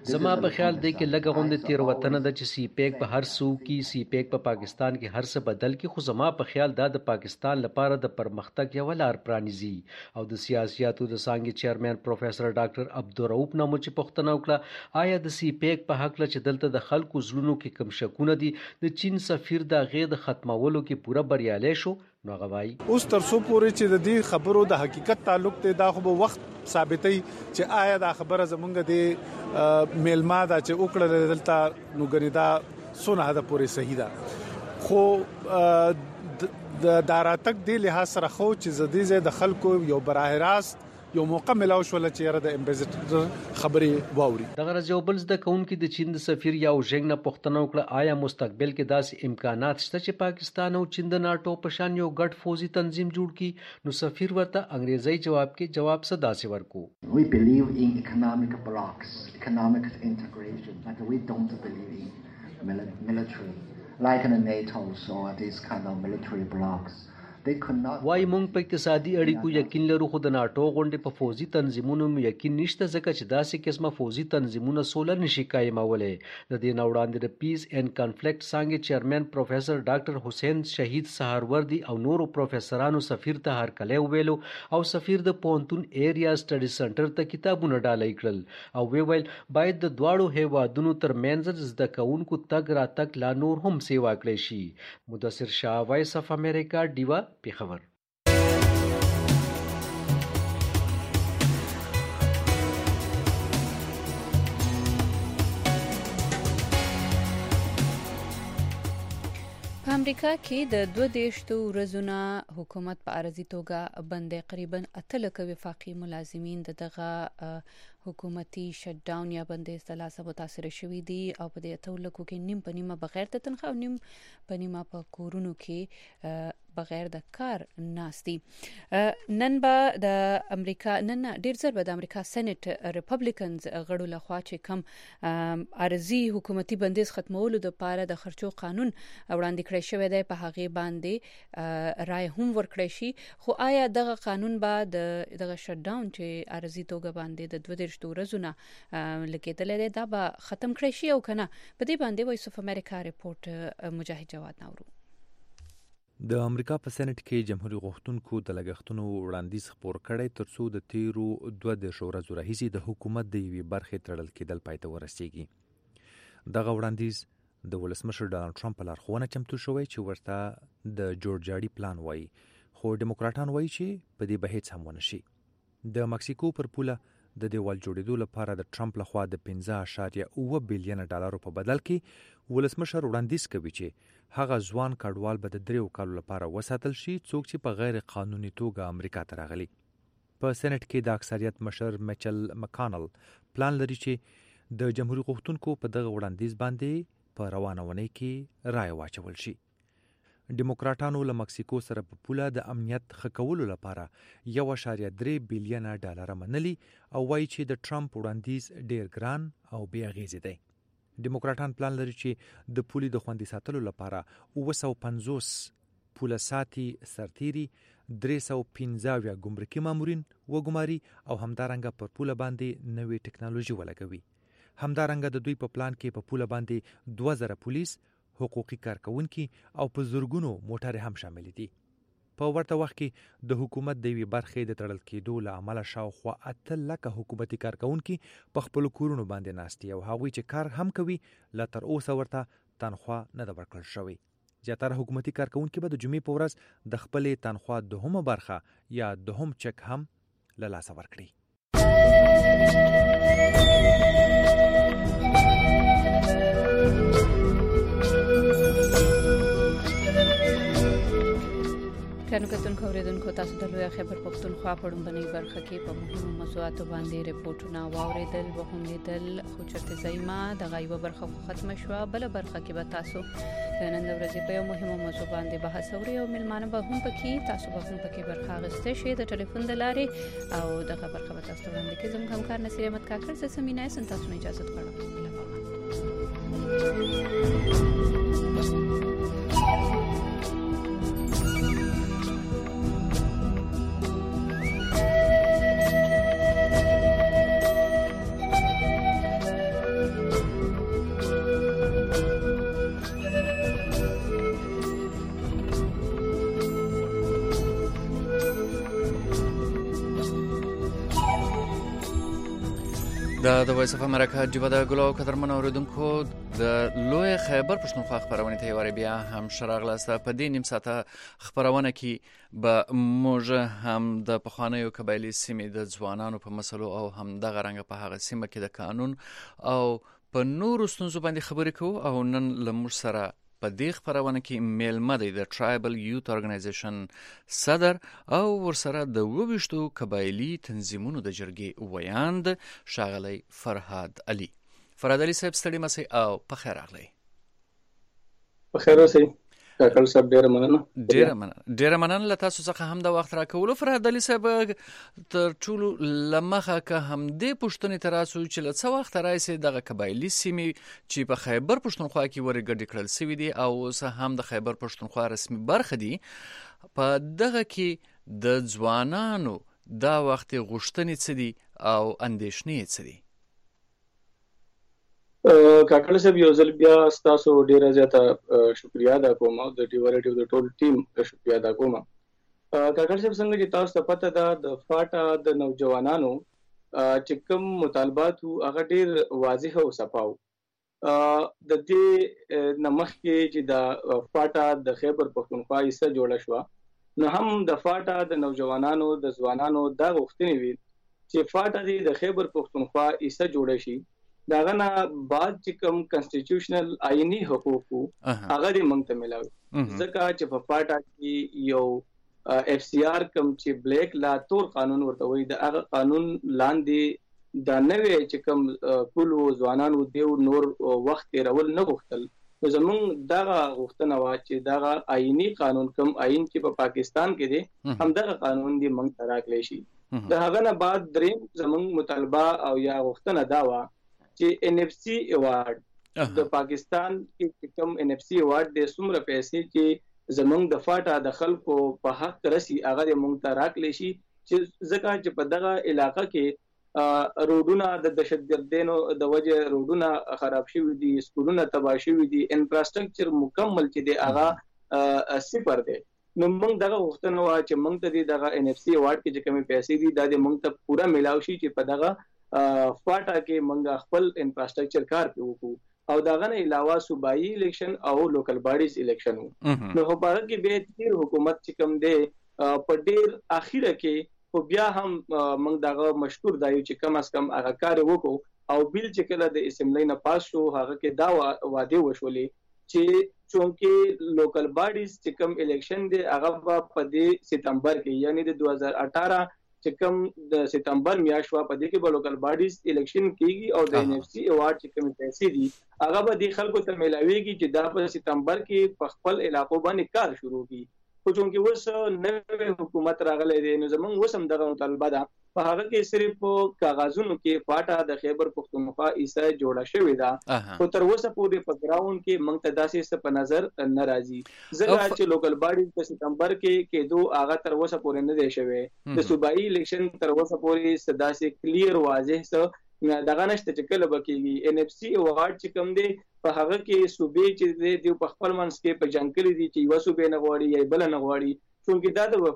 زما په خیال دی کې لګه غونډه تیر وطن د چې سی پیک په هر سو کې سی پیک په پاکستان کې هر څه بدل کې، خو زما په خیال دا د پاکستان لپاره د پرمختګ یو لار پرانیزي. او د سیاسياتو د څانګې چیرمن پروفیسور ډاکټر عبدالرؤف نامو چې پوښتنه وکړه آیا د سی پیک په حق چې دلته د خلکو زړونو کې کم شکونه دي د چین سفیر د غیر د ختمولو کې پوره بریالي شو، نو غوای اوس تر څو پورې چې د دې خبرو د حقیقت تعلق ته دا خو وخت ثابتای چې آیا دا خبره زمونږ د میلما دا چې وکړه دلته نو غنیدا سونه هدا پورې صحیح ده، خو د داراتک دی لحاظ سره خو چې زدي زه د خلکو یو براه راست یو موقع ملاو شول چې یاره د امبیزیډر خبرې واوري. دغه ورځ یو بل زده کوونکي د چین د سفیر یاو ژنګ نه پوښتنه وکړه آیا مستقبل کې داسې امکانات شته چې پاکستان او چین د ناتو په شان یو ګډ فوزي تنظیم جوړ کړي؟ نو سفیر ورته انګریزي جواب څه داسې ورکو. We believe in economic blocks, economic integration, but we don't believe in military like in the NATO or these kind of military blocks. وای مونږ په اقتصادي اړیکو یقین لرو، خو د ناتو غونډې په فوزي تنظیمونو یقین نشته ځکه چې داسې قسمه فوزي تنظیمونه سوله نشي قایمولای. د دې نه وړاندې د پیس اینڈ کنفلیکټ څانګې چیرمن پروفیسور ډاکټر حسین شهید سهاروردی او نورو پروفیسورانو سفیر ته هرکلی ویلو او سفیر د پونتون ایریا سټډي سنټر ته کتابونه ډالۍ کړل او ویل باید د دواړو هیوادونو ترمنځ زده کوونکو تګ راتګ لا نور هم سیوا کړی شي. مدثر شاه، وایس اف امریکا، ډیوا پیښور. په امریکا کې د 22 ورځو نه حکومت په عارضي توګه بندي تقریبا 8 لک وفاقي ملازمین دغه حکومتي شټ ډاون یا بندي اصطلاح سره متاثر شوي دي او په دې 8 لکو کې نیم په نیمه بغیر د تنخواه او نیم په نیمه په کورونو کې بغیر د کار ناستي. نن به د امریکا ډیر زر به د امریکا سېنات ریپبلیکنز غړو لخوا چې کم عارضي حکومتي بندیز ختمولو د پاره د خرچو قانون وړاندې کړی شوی دی په هغه باندې رائے هم ورکړی شي. خو آیا دغه قانون به دغه شټ ډاون چې عارضي توګه باندې د 22 ورځو نه لګیدل دی دا به ختم کړی شي او کنه؟ په دې باندې وایس اف امریکا ریپورت مجاهد جواد نورو. د امریکا په سېنات کې جمهوریت غوښتونکو د لګښتونو وړاندیز خپور کړی ترڅو د تیرو 22 ورځو راهیسې د حکومت د یوې برخې تړل کېدل پای ته ورسیږي. دغه وړاندیز د ولسمشر ډانلډ ټرمپ په لارښوونه چمتو شوی چې ورته د جورجاړي پلان وایي، خو ډیموکراټان وایي چې په دې به هیڅ هم ونه شي. د مکسیکو پر پوله د دیوال جوړېدو لپاره د ټرمپ لخوا د 15.9 بلین ډالرو په بدل کې ولسمشر وړاندیز کوي چې هغه ځوان کډوال به د 3 کالو لپاره وساتل شي څوک چې په غیر قانوني توګه امریکا ته راغلي. په سېنات کې د اکثریت مشر میچل مکانل پلان لري چې د جمهوریت غوښتونکو په دغه وړاندیز باندې په روانه ونې کې رائے واچول شي. ډیموکراټانو له مکسیکو سره په پوله د امنیت ښه کولو لپاره 1.3 بلین ډالر منلي او وایي چې د ټرمپ وړاندیز ډیر ګران او بې اغیزې دی. ډیموکراټان پلان لري چې د پولې د خوندي ساتلو لپاره 250 پوله ساتي سرتيري 315 ګمرکي مامورین وګماري او همدارنګه پر پوله باندې نوې ټکنالوژي ولګوي. همدارنګه د دوی په پلان کې په پوله باندې 2000 پولیس، حقوقي کارکونکي او په زورګونو موټر هم شامل دي. په ورته وخت کې د حکومت د وی برخې د تړل کېدو له امله شاوخوا 8 لک حکومتي کارکونکي په خپل کورونو باندې ناستي او هغوی چې کار هم کوي لا تر اوسه ورته تنخواه نه ده ورکړل شوې. زیاتره حکومتي کارکونکي به د جمعې په ورځ د خپلې تنخواه دوهمه برخه یا دوهم چک هم له لاسه ورکړي. کانو کتونکو اوریدونکو تاسو د لوی خبر پښتونخوا پړومبنۍ برخه کې په مهمو موضوعاتو باندې ریپورتونه واوریدل وهم لیدل خو چرته زایما د غیبه برخه ختم شوه. بل برخه کې به تاسو نن د ورځې په یو مهمو موضوع باندې بحث اوري او ملمانه به هم پکې تاسو به هم پکې برخه اخیسته شي د ټلیفون د لارې او د خبر خبر تاسو وړاندې کې زموږ همکار نصیر احمد کاکړ زه سمینه سن تاسو نه اجازه غواړم. د وایس اف امریکا جبه د ګلو قدرمن اوریدونکو د لوی خیبر پښتونخوا خبرونه ته وری بیا هم شراغلاسته په دې نیم ساعته خبرونه کې به موږ هم د پخوانیو قبایلی سیمې د ځوانانو په مسلو او هم د غرنګ په هغه سیمه کې د قانون او په نورو ستونزو باندې خبرې کوو او نن لمر سره په دې خبرونه کې میلمه دی د ټرایبل یوت ارګنایزیشن صدر او ورسره د 22 قبایلی تنظیمونو د جرګې ویاند ښاغلی فرهاد علي. فرهاد علي صاحب ستړي مسئ او په خیر راغلی. په خیر اوسئ. کاکل صاحب ډیره مننه له تاسو څخه هم د وخت راکولو. فرهاد علي صاحب تر ټولو لمخه که هم دې پوښتنې ته راسو چې له څه وخت راځي دغه قبایلی سیمې چې په خیبر پښتونخوا کې ورګډې کړل شوي دي او اوس هم د خیبر پښتونخوا رسمي برخه دي، په دغه کې د ځوانانو دا وخت غوښتنې څه دي او اندېښنې څه دي؟ کاکل صاحب یو ځل بیا ستاسو ډیره زیاته شکریا ادا کوم او د ډیورټیو د ټول ټیم شکریا ادا کوم. کاکل صاحب څنګه چې تاسو ته پته ده د فاټا د نوجوانانو چې کوم مطالبات هغه ډیر واضح او صفاو. د دې نمخ کې چې د فاټا د خیبر پښتونخوا حصہ جوړه شو نو هم د فاټا د نوجوانانو د ځوانانو دا غوښتنې وي چې فاټا د خیبر پښتونخوا حصہ جوړه شي. داغه نه بعد چې کوم کنسټیټیوشنل آئینی حقوق هغه دې موږ ته ملاوي ځکه چې په فاټا کې یو اف سی آر کوم چې بلیک لا تور قانون ورته وي د هغه قانون لاندې د نوې چې کوم کول ځوانانو دیو نور وخت تیرول نه غوښتل نو زموږ دغه غوښتنه وا چې دغه آئینی قانون کوم آئین چې په پاکستان کې دی هم دغه قانون دی موږ ته راکلی شي. د هغه نه بعد دریم زموږ مطالبه او یا غوښتنه دا وا چې ان اف سی ایوارډ د پاکستان کې کوم ان اف سی ایوارډ د څومره پیسې چې زمونږ د فاټا د خلکو په حق رسی هغه مونږ ته راکلی شي چې ځکه چې په دغه علاقې کې روډونه د دهشتګردانو د وجه روډونه خراب شوي دي، سکولونه تباہ شوي دي، انفراستراکچر مکمل چې دی هغه صفر دی. نو موږ دغه غوښتنه وا چې موږ ته دغه ان اف سی ایوارډ کې چې کومې پیسې دي دا موږ ته پورا ملاوي شي چې په دغه فاټا کې منګه خپل انفراستراکچر کار وکړو او داغه نه علاوه صوبایي الیکشن او لوکل باډیز الیکشن نو په هغه کې به تیر حکومت چې کوم دی په ډیر اخیره کې خو بیا هم موږ دغه مشکور دایو چې کم از کم هغه کار وکړو او بیل چې کله د اسمبلی نه پاس شو هغه کې دا وعده وشولې چې چونکه لوکل باډیز چې کوم الیکشن دی هغه په دې سپتمبر کې یعنی د 2018 چې کوم د سپتمبر میاشت په دې کې به لوکل باډیز الیکشن کیږي او د ان اف سی ایوارډ چې کوم پیسې دي هغه به د خلکو ته ملاويږي چې دا په سپتمبر کې په خپل علاقو باندې کار شروع کی. خو چونکه اوس نوې حکومت راغلی دی نو زمونږ اوس هم دغه مطالبه ده په هغه کې صرف کاغذونو کې فاټا د خیبر پښتونخوا حصہ جوړه شوې ده خو تر اوسه پورې په ګراوند کې موږ ته داسې څه په نظر نه راځي. ځکه چې لوکل باډیز په سپتمبر کې کېدو هغه تر اوسه پورې نه دی شوی د صوبایي الیکشن تر اوسه پورې داسې کلیر واضح څه دغه نشته چې کله بکیږي. ان اف سی ایوارډ چې کوم دی په هغه کې صوبې چې دی په خپل منځ کې په جنگ کړي دي چې یو صوبې نه غواړي یا بل نه غواړي چونکه دا د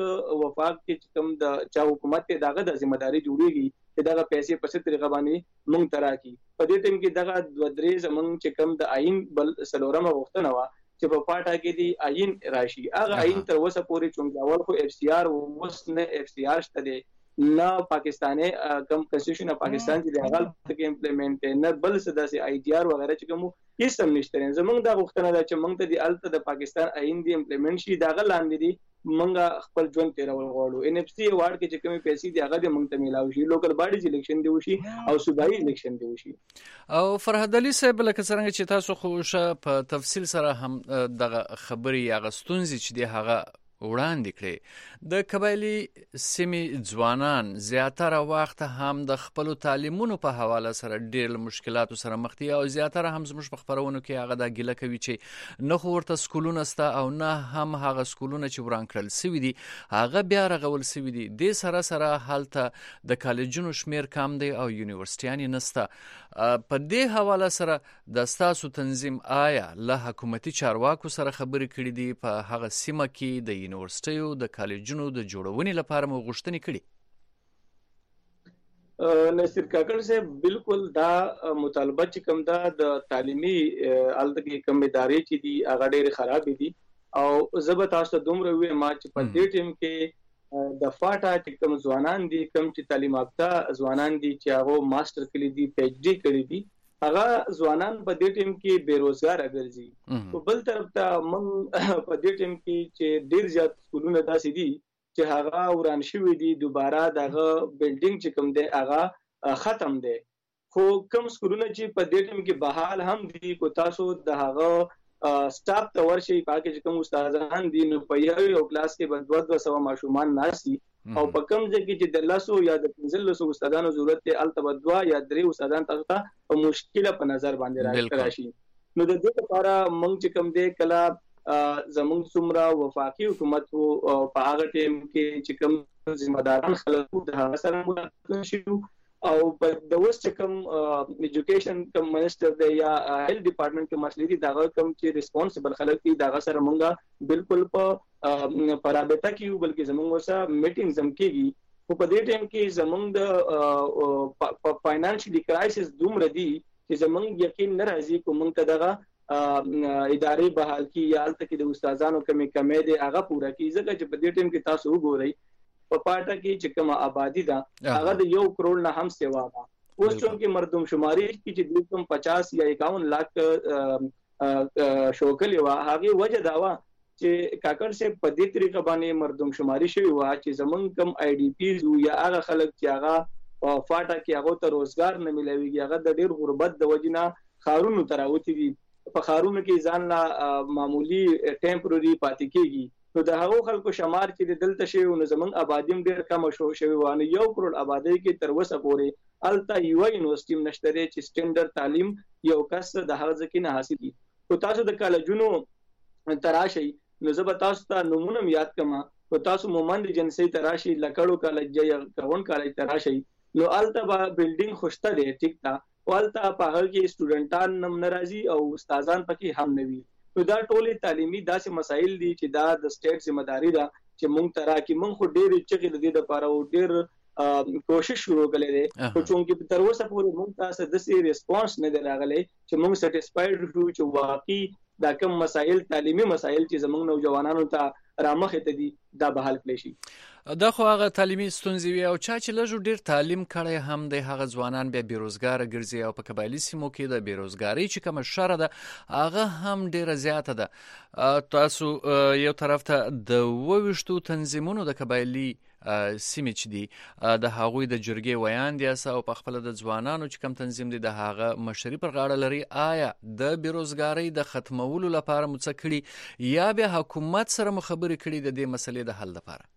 وفاق کې کوم د چا حکومت ته دغه د ذمہ داری جوړیږي چې دغه پیسې په څه طریقه باندې مونږ تراکي. په دې ټیم کې دغه د درې زمونږ چې کوم د آئین بل سلورمه غوښتنه وا چې په پاټا کې دی آئین راشي هغه آئین تر اوسه پورې چونکه اول خو اف سی آر اوس نه اف سی آر شته دی نه پاکستاني کم کنسټیټیوشن اف پاکستان چې د هغه کې امپلیمنټ نه بل څه داسې آی ټی آر وغیرہ چې کوم هیڅ هم نشته. زمونږ دا غوښتنه ده چې موږ ته د الته د پاکستان آئین دی امپلیمنټ شي دا غلاندې دي موږ خپل ژوند تیرول غواړو. ان اف سی ایوارډ کې چې کومې پیسې دي هغه د موږ ته ملاوي شي، لوکل باډیز الیکشن دی وشي او صوبایي الیکشن دی وشي. او فرهاد علي صاحب لکه څنګه چې تاسو خو په تفصیل سره هم دغه خبري یا غستونځي چې دی هغه وړاندې کړي د قبایلی سیمې ځوانان زیاتره وخت هم د خپل تعلیمونو په حواله سره ډېر مشکلاتو سره مخ دي او زیاتره هم زموږ په خبرونو کې هغه د ګیله کوي چې نه خو ورته سکولونه سته او نه هم هغه سکولونه چې وران کړل سوي دي هغه بیا رغول سوي دي. د سره سره هلته د کالجونو شمیر کم دی او یونیورسيټیان نسته. په دې حواله سره د ستاسو تنظیم آیا له حکومتي چارواکو سره خبرې کړې دي په هغه سیمه کې د یونیورسيټیو د کالجونو د جوړونې لپاره مو غوښتنې کړي؟ نصیر کاکړ صاحب بالکل دا مطالبه چې کوم دا د تعلیمي الته کې کوم ادارې چې دي هغه ډېر خراب دي او زه به تاسو ته دومره وایم چې په دې ټیم کې د فاټا چې کوم ځوانان دي کوم چې تعلیم یافته ځوانان دي چې هغه ماستر کړي دي پی ایچ ډي کړي دي هغه ځوانان په دې ټیم کې بیروزګار ګرځي په بل طرف ته موږ په دې ټیم کې چې ډېر زیات سکولونه داسې دي چې هغه وران شوی دي دوباره دغه بلډینګ چې کوم دی هغه ختم دی خو کوم سکولونه چې په دې ټیم کې بحال هم دي کو تاسو د هغه سټاف ته ورشي پاکه چې کوم استادان دي نو په یو کلاس کې بد 200 ماشومان ناسي او په کوم ځای کې چې د 100 یا د 15 استادانو ضرورت دی التبدوا یا 3 استادان تاسو ته مشکله په نظر باندې راشي نو د دې لپاره موږ چې کوم دی کلا زموږ څومره وفاقي حکومت په هغه ټیم کې چې کوم ذمہداران خلکو د هغه سره ملاقات شو او په د اوس چې کوم ایجوکیشن کوم منسٹر دی یا هیلث ډپارټمنټ کې مسلې دي دا کوم چې ریسپانسیبل خلک دي دا سره مونږه بالکل په رابطه کې بلکې زموږ سره میټینګ زم کېږي په دې ټیم کې زموږ د فاینانشلی کرایسس دومره دي چې زموږ یقین نه راځي کوم ته دغه ادارې بحال کی یا الته کې د استادانو کمې دي هغه پوره کی ځکه چې په دې ټیم کې تاسو وګورئ په پاټا کې چې کوم آبادی ده هغه د 1 کروڑ نه هم سیوا ده اوس چې مردم شماري کې چې 50 یا 51 लाख شوکل وا هغه وجه دا وا چې کاکړ سے په دې طریقه باندې مردم شماري شوی وا چې زمون کم آی ډی پیز یا هغه خلک چې هغه فاټا کې هغه ته روزګار نه ملوي هغه د ډیر غربت د وجنه خارونو تراوتی دي په خارونو کې ځان لا معمولی ټیمپرری پاتې کیږي نو د هغو خلکو شمار چې دلته شي نو زمون آبادیم ډیر کم شوی وانه 1 کروڑ آبادی کې تر وسه پورې الته یو یونیورسيټي نشته چې سټانډرډ تعلیم یو کس د هغه ځکه نه حاصل کی او تاسو د کالجونو تراشي نو زه به تاسو ته نمونه یاد کما او تاسو مومند جنسي تراشي لکړو کالج یا کون کالج تراشي نو الته بلډینګ خوشته دی ټیک تا والته په هغه کې سټوډنټان نم ناراضي او استادان پکې هم نوي نو دا ټولې تعلیمي داسې مسایل دي چې دا د سټیټ ذمہداري ده چې مونږ ترا کې مونږ خو ډېر چې د دې لپاره او ډېر کوشش شروع کړې ده خو چې تر اوسه پورې مونږ تاسو د سي ریسپانس نه دی راغلی چې مونږ سټیسفاید شو چې واقعي دا کوم مسایل تعلیمي مسایل چې زمونږ نوجوانانو ته رامخه ته دي دا بحال کړي شي دا خو هغه تعلیمي ستونزې وي او چې لږ ډیر تعلیم کړي هم د هغه ځوانان بیا بیروزګار ګرځي او په قبایلی سیمو کې د بیروزګاری چې کوم شر ده هغه هم ډیره زیاته ده تاسو یو طرف ته د 22 تنظیمونو د قبایلی سیمې چې دي د هغوی د جرګې ویان دي او په خپل د ځوانانو چې کوم تنظیم دي د هغه مشري پر غاړه لري آیا د بیروزګاری د ختمولو لپاره مڅکړي یا به حکومت سره مخابره کړي د دې مسلې د حل لپاره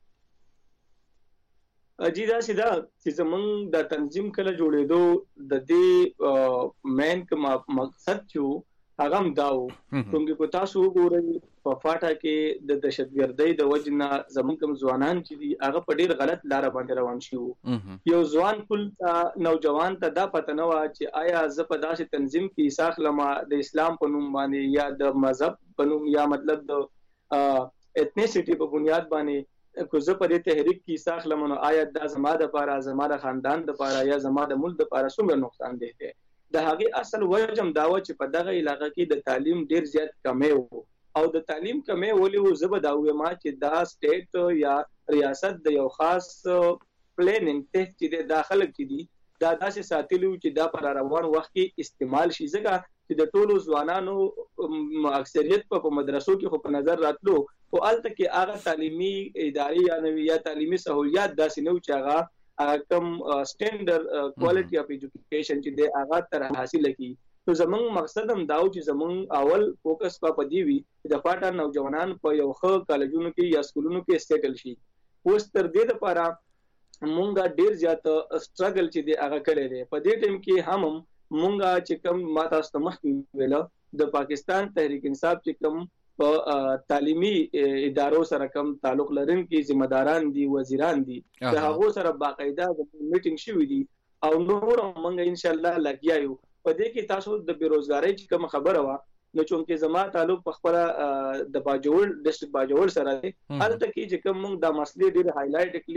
جی دا سیدا چې زمونږ د تنظیم کله جوړېدو د دې مین کوم مقصد چې هغه هم داو څنګه کو تاسو وګورئ په فاټا کې د دهشتګردۍ د وجنه زمونږ کوم ځوانان چې دي هغه په ډیر غلط لار باندې روان شي یو ځوان کول نوجوان ته دا پته نه و چې آیا زه په داسې تنظیم کې ساخلم د اسلام په نوم باندې یا د مذهب په نوم یا مطلب د ایتنیسټي په بنیاد باندې کو زه په دې تحریک کې ساخلم نو آیا دا زما د لپاره زما د خاندان د لپاره یا زما د ملک د لپاره څومره نقصان دی د هغه اصل وجم داوا چې په دغه علاقې کې د تعلیم ډیر زیات کمی وو او د تعلیم کمی ولې وو زبر دا وې ما چې دا سټیټ یا ریاست د یو خاص پلانینګ ته چې داخله کړي دا داسې ساتلو چې دا پر روان وخت کې استعمال شي ځکه چې د ټولو ځوانانو اکثریت په مدرسو کې خو په نظر راتلو او الته کې هغه تعلیمي ادارې یا نوې یا تعلیمي سہولیات داسې نو چې هغه کم سټانډرډ کوالټي اف ایجوکیشن چې د هغه تر حاصل کی نو زمونږ مقصد هم داو چې زمونږ اول فوکس په دی وی د فاټا نوجوانان په یو ښه کالجونو کې یا سکولونو کې سټل شي اوس تر دې لپاره مونږه ډیر زیات سټرګل چې دی هغه کړی دی په دې ټیم کې هم مونږه چې کوم ماته استمخ ویل د پاکستان تحریک انصاف چې کوم په تعلیمي ادارو سره کوم تعلق لرونکي ذمہداران دي وزیران دي د هغه سره باقاعده میټینګ شوې دي او نور مونږ ان شاء الله لګیایو په دې کې تاسو د بیروزګاری چې کوم خبره وا نو چې زما تعلق په خپل د باجوړ ډیسټریکټ باجوړ سره دی الته کې چې کوم مونږ د مسلې ډېر هایلایټ کړی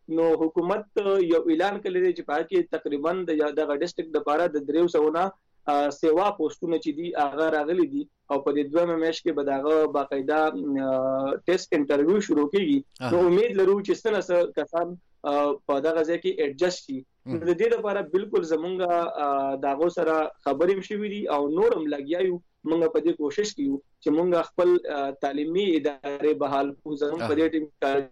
نو حکومت یو اعلان کړی چې په کې تقریبا د ډیسټریکټ د لپاره د 300 سیوا پوسټونه چې دي هغه راغلي دي او په دې دوه میاشتو کې به داغه باقاعده ټیسټ انټرویو شروع کیږي نو امید لرو چې څنګه کسان په دغه ځای کې ایڈجسټ شي د دې لپاره بالکل زمونږ داغو سره خبرې مشوي دي او نورم لګیایو موږ په دې کوشش کوو چې موږ خپل تعلیمي ادارې بحال کوو زموږ په دې ټیم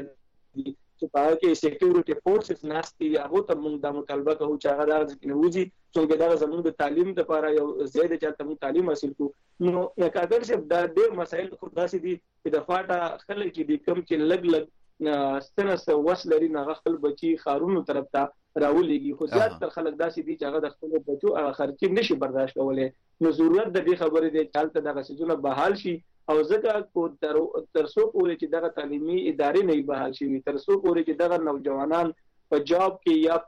کې چې په کې سکیورټي فورسز ناشتي هغه ته موږ د مطالبه کوو چې هغه د ځکه چې دا زموږ د تعلیم لپاره یو زیاده چاته موږ تعلیم حاصل کوو نو کاګر چې دا ډېر مسایل خو داسې دي چې د فاټا خلک چې کم چې لګ ستنه وسلري نه خپل بچي خارونو طرف ته راولېږي خو زیات تر خلک داسې دي چې هغه د خپل بچو خرچي نشي برداشت کولای نو ضرورت د دې خبرې دی چې حالت دغه سيزونه بحال شي او ځکه کو ترسو پورې چې دغه تعلیمي ادارې نه بحال شي ترسو پورې چې دغه نوجوانان په جاب کې یا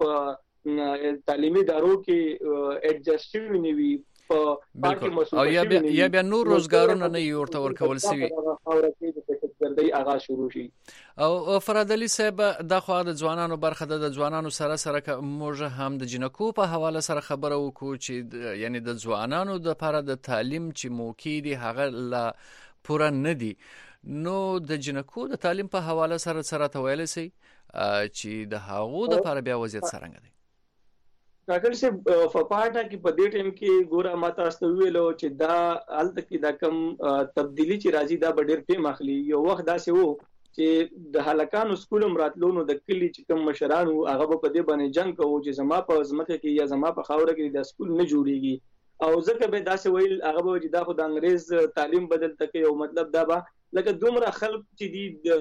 په تعلیمي ادارو کې ایڈجسټ شوي نه وي په پاکي مسؤلیت او یا بیا نور روزګارونه نه ورته ورکول شي او راځي د ګردۍ آغاز شروع شي او فراد علي صاحب د خو د ځوانانو برخه د ځوانانو سره موږ هم د جنکو په حواله سره خبرو وکړو چې یعنی د ځوانانو د لپاره د تعلیم چې موقع دي هغه لا پوره نه دي نو د جنکو د تعلیم په حواله سره تویل سي چې د هغو د لپاره بیا وضعیت څنګه دی ډاکټر صاحب فپاټا کې په دې ټیم کې ګوره ماته استویلو چې دا حالت کې دا کم تبدیلی چې راځي دا ډېر ټیم اخلي یو وخت داسې وو چې د هلکانو سکول مراتلونو د کلی چې کم مشرانو هغه په دې باندې جنگ کوي چې زما په ځمکه کې یا زما په خاور کې د سکول نه جوړيږي او ځکه به داسې ویل هغه به چې دا خو د انګريز تعلیم بدل تکي او مطلب دا به لکه دومره خلک چې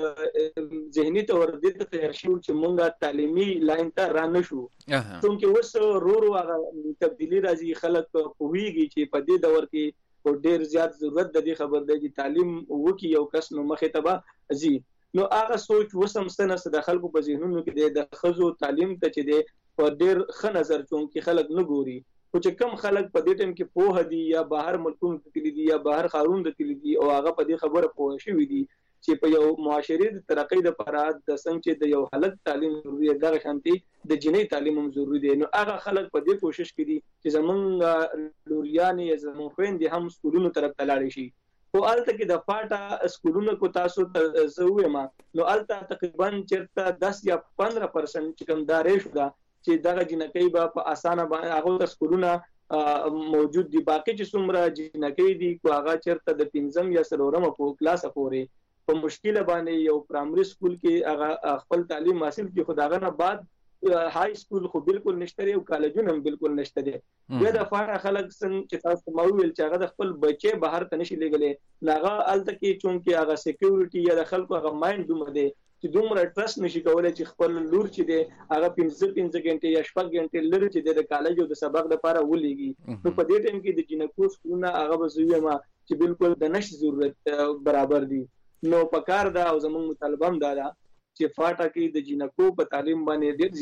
دي ذهني تور دې ته تیار شو چې مونږه تعلیمي لاین ته را نشو څنګه وس رورو هغه تبدیلی راځي خلک پوهیږي چې په دې دور کې ډېر زیات ضرورت د دې خبر دی چې تعلیم وکي یو کس نو مخه تبا زی نو هغه سوچ وسم ستنه د خلکو په ذهنونو کې د خزو تعلیم ته چې دی په ډېر ښه نظر چون کې خلک نه ګوري خو چې کم خلک په دې ټیم کې پوه دي یا بهر ملکونو ته تللي دي یا بهر خارون ته تللي دي او هغه په دې خبره پوه شوي دي چې په یو معاشري د ترقۍ لپاره د څنګه چې د یو هلک تعلیم ضروري دی دغه شانتي د جنۍ تعلیم هم ضروري دی نو هغه خلک په دې کوشش کوي چې زمونږ لوريانې یا زمونږ خويندې هم سکولونو طرف ته لاړ شي خو الته کې د فاټا سکولونو کو تاسو ته زوې ما نو الته تقریبا چرته 10 یا 15% چې کوم دارې شو دا چې دغه جنکۍ به په اسانه باندې هغه د سکولونه موجود دي باقي چې څومره جنکۍ دي کو هغه چرته د 5م یا 4م په کلاس پورې په مشکله باندې یو پرایمري سکول کې هغه خپل تعلیم حاصل کی خداغه نه بعد های سکول خو بالکل نشته او کالجونه هم بالکل نشته دي بیا د فار خلک څنګه چې تاسو موویل چې هغه د خپل بچي بهر ته نشي لګلې ناغه الته کې چونکه هغه سکیورټي یا د خلکو هغه مایند دومره دي چې دومره ټرست نشي کولای چې خپل لور چې دی هغه 15 غنټې یا 6 غنټې لري چې د کالج او د سبق لپاره ولېږي نو په دې ټیم کې د جنکو سکولونه هغه وزوي ما چې بالکل د نش ضرورت برابر دي نو پکار دا او زموږ مطالبه هم دا چې فاټا کې د جنکو په تعلیم باندې ډېر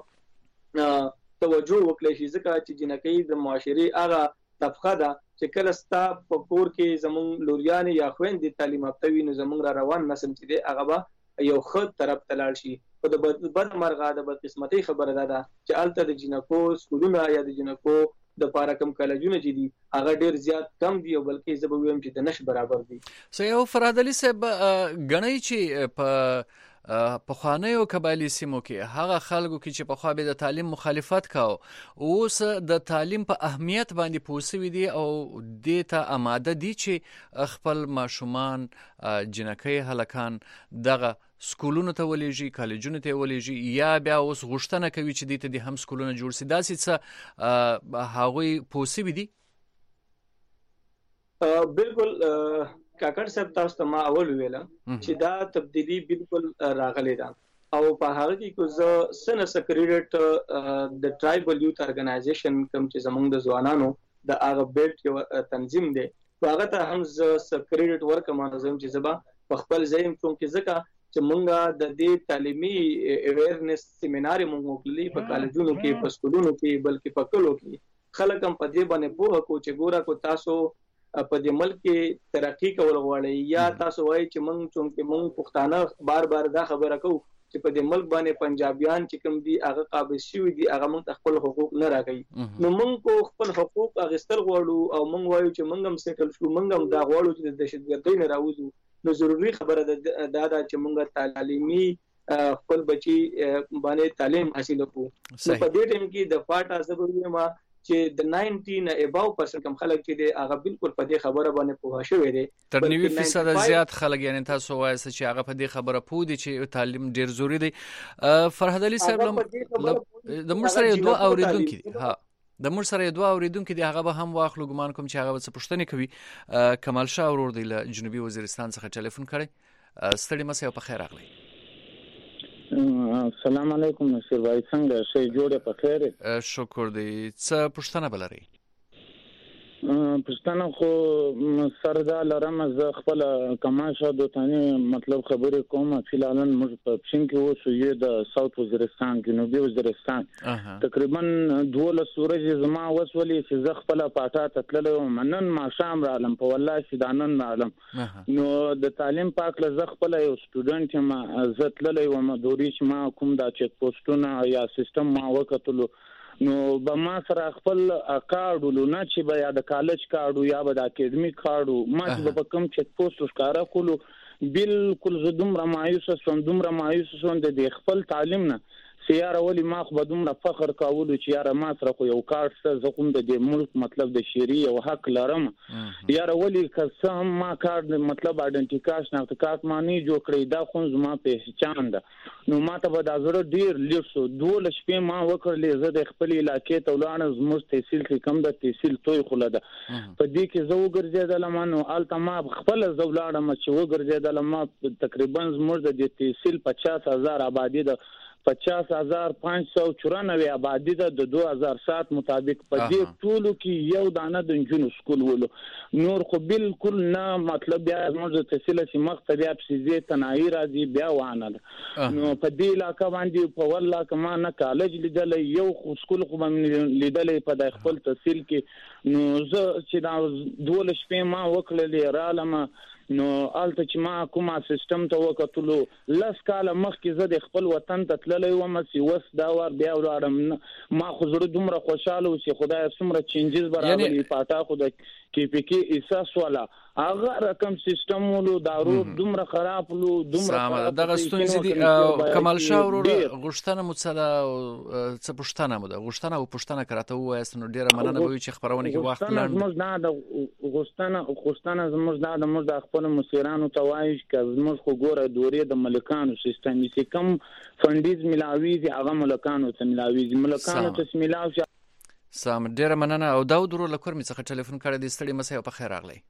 زیات توجه وکړي شي ځکه چې جنکۍ د معاشري هغه طبقه ده چې کله ستا په کور کې زموږ لوريان یا خويندې تعلیم یافته وي نو زموږ را روان نسل چې دی هغه یو خد طرف تلل شي په د بد مرغه د بد قسمتي خبره ده چې الته د جنکو سکولونه یا د جنکو د پاره کم کالجونه چې دي هغه ډیر زیات کم دي او بلکې زه به ویم چې د نش برابر دي سو یو فراد علي صاحب غنی چې په خوانیو قبایلی سیمو کې هغه خلکو کې چې په خوا به د تعلیم مخالفت کاو اوس د تعلیم په اهمیت باندې پوسوي دي او د ته آماده دي چې خپل ماشومان جنکۍ هلکان دغه سکولونو ته ولېږي کالجونو ته ولېږي یا بیا اوس غوښتنه کوي چې دې ته د هم سکولونه جوړ شي داسې څه هغوی پوسوي دي بالکل کاکړ صاحب تاسو ته ما اول ویل چې دا تبدیلی بالکل راغلی ده او په هغه کې کو زه سن سکریټ د ټرایبل یوث ارګنایزیشن کوم چې زمونږ د ځوانانو د هغه بیلټ یو تنظیم دی هغه ته هم زه سکریټ ورکم منظم چې زبا په خپل ځای کې ځکه چې مونږه د دې تعلیمي اویرنس سیمینار مونږ وکړلی په کالجونو کې په سکولونو کې بلکې په کلو کې خلک هم په دې باندې پوهه کو چې ګوره کو تاسو په دې ملک کې ترقی کول غواړي یا تاسو وایي چې مونږ چې مونږ پښتانه بار بار دا خبره کوو چې په دې ملک باندې پنجابیان چې کوم دي هغه قابض شوي دي هغه موږ خپل حقوق نه راکړي نو موږ کو خپل حقوق اخیستل غواړو او موږ وایو چې موږ هم سیټل شو موږ هم دا غواړو چې د دهشتګردۍ نه راوځو نو ضروري خبره دا ده چې موږ تعلیمي خپل بچي باندې تعلیم حاصل کړو نو په دې ټیم کې د فاټا سبب ما چې د 19 above% کم خلک چې دی هغه بالکل په دې خبره باندې پوه شوی دی تر 90% زیات خلک یعنی تاسو وایي چې هغه په دې خبره پوه دي چې تعلیم ډیر ضروری دی فرحت علي صاحب د موږ سره دوه اوریدونکو دي د موږ سره دوه اوریدونکو دي هغه به هم واخلو ګمان کوم چې هغه څه پوښتنه کوي کمال شاه ورور دی له جنوبي وزیرستان څخه ټلیفون کړی ستړي مسه په خیر راغلی السلام علیکم نصیر بھائی څنګه شي جوړه په خیر شکر دی څه پوښتنه بلري پښتنه خو سردا لرم ز خپل کماشه دوتانی مطلب خبرې کوم فعلا موږ په پښین کې اوسو یو د ساوث وزیرستان جنوبي وزیرستان تقریبا 12 ورځې زما وسولې چې ز خپل پاټا تتللو منن ما شام را علم په والله چې دانن علم نو د تعلیم پاک له ز خپل یو سټوډنټ ما زتللې و ما دوريش ما کوم دا چک پوسټونه یا سیستم ما وکټلو نو به ما سره خپل کارډو نه چې به یا د کالج کارډو یا به د اکیډمیک کارډو ما چې په کوم چک پوسټ ښکارا کولو بالکل زدم رمایوس سوم د خپل تعلیم نه سیاره ولی ما خو بدومره فخر کاولو چې یاره ما سره خو یو کارت څه زه کوم د دې ملک مطلب د شری او حق لرم یاره ولی که ما کارت مطلب ایډنټیکاش نه کارت مانی جوړ کړی دا خو زما پہچان ده نو ما ته به دا زړه ډیر لیسو 12 شپې ما وکړلې زه د خپل علاقې ته ولاړم زموږ تحصیل کې کم د تحصیل توي خله ده په دې کې زه وګرځیدل نو الته ما خپل زولاړم چې وګرځیدل ما تقریبا زموږ د تحصیل 50000 آبادی ده 50594 آبادی ده د 2007 مطابق په دې ټولو کې یو دانه د جنونو سکول ولو نور خو بالکل نه مطلب بیا موږ تحصیل چې مخ بیا پسې تناهي راځي بیا وانه نو په دې علاقه باندې په والله کما نه کالج لیدل یو سکول خو لیدل په د خپل تحصیل کې نو زه چې دا 12 شپې ما وکړلې رالم نو الته چې ما کومه سیستم ته وکټلو لس کاله مخکې زه د خپل وطن ته تللی وم چې وس دا ور بیا ولاړم ما خو زړه دومره خوشاله و چې خدای څومره چینجز برابرې پاټا خو د کې پی کې احساس ولا هغه رقم سیستم ولو دارو دومره خراب لو دومره دغه ستونزې دي کمال شاه ورور غوښتنه متصله څه پوښتنه مو ده غوښتنه او پوښتنه کراته وایست نو ډیره مننه به چې خبرونه کې وخت لاند موږ نه د غوښتنه زموږ نه د خپل مسیرانو ته وایي چې زموږ خو ګوره دورې د ملکانو سیستم چې کم فندیز ملاویږي هغه ملکانو ته ملاویږي ملکانو ته ملاوي سم ډیره مننه او داود ورور لکور می څخه ټلیفون کړی د ستړي مسه په خیر راغلی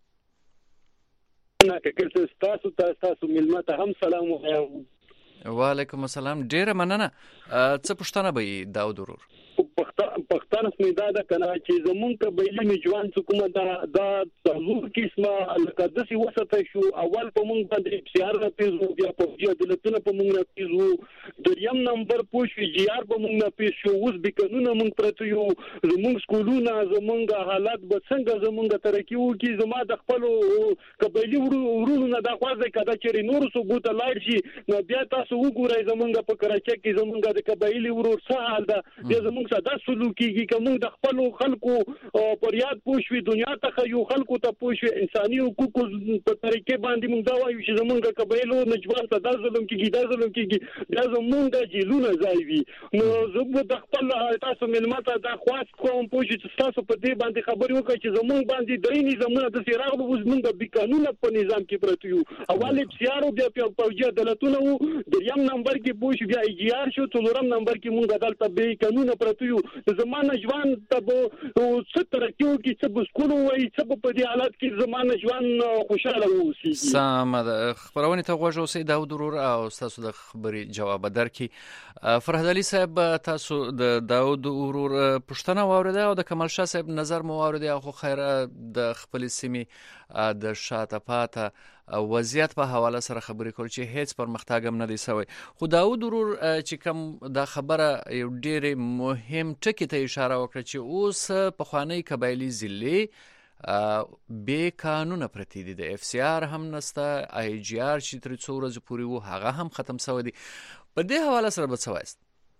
نه که تاسو ملما ته هم سلام وایم وعلیکم السلام ډیره مننه څه پوښتنه به داود ورور پښتانه سمیدا ده کنه چې زمونږ قبایلی میجوان حکومت دا ضرور قسمه لکه د سی وسته شو اول په مونږ باندې سیار نه پیزو بیا په دې عدالتونه په مونږ نه پیزو دریم نمبر پوښ جی آر په مونږ نه پیښ شو اوس به قانون مونږ پرته یو زمونږ سکولونه زمونږ حالات به څنګه زمونږ ترقی وکي زما د خپل قبایلی ورونو نه د خوازه کده چې نور ثبوت لاړ شي نو بیا تاسو وګورئ زمونږ په کراچۍ کې زمونږ د قبایلی ورور څه حال ده د زمونږ ساده سلوکیږي کوم د خپل خلکو پر یاد پوښوي دنیا ته یو خلکو ته پوښوي انساني حقوق په طریقې باندې موږ دا وایو چې زمونږ قبایلو نجوان ته دا ظلم کیږي دا زمونږ جیلونه ځایوي نو زه د خپل تاسو ملمت دا خواست کوم پوښي چې تاسو په دې باندې خبرې وکړئ چې زمونږ باندې درې نظامونه د سیراغ اوس موږ د قانون په نظام کې پروت یو اول سیارو بیا په عدالتونه وو دریم نمبر کې پوښ بیا جی آر شو څلورم نمبر کې موږ عدالت به قانون پروت یو زمانه ژوند ته څه ترقیو کې څه سکول وای څه په دې حالت کې زمانه ژوند خوشاله اوسي سم خبرونه ته غوښه اوسې داود ورور او تاسو د خبرې جواب درکې فرحت علي صاحب تاسو د داود ورور پښتنه واورده او د کمال شاه صاحب نظر مو واورده خو خیر د خپل سیمې د شاته پاته وضعیت په حواله سره خبرې کول چې هیڅ پرمختګ هم نه دی سوی خو داود ورور چې کوم دا خبره یو ډېر مهم ټکی ته اشاره وکړه چې اوس په خوانی قبایلی ضلع به قانون پرتی دي د اف سی آر هم نسته آی جی آر چې تر څو ورځې پورې وو هغه هم ختم شوی دی په دې حواله سره به څه وایست؟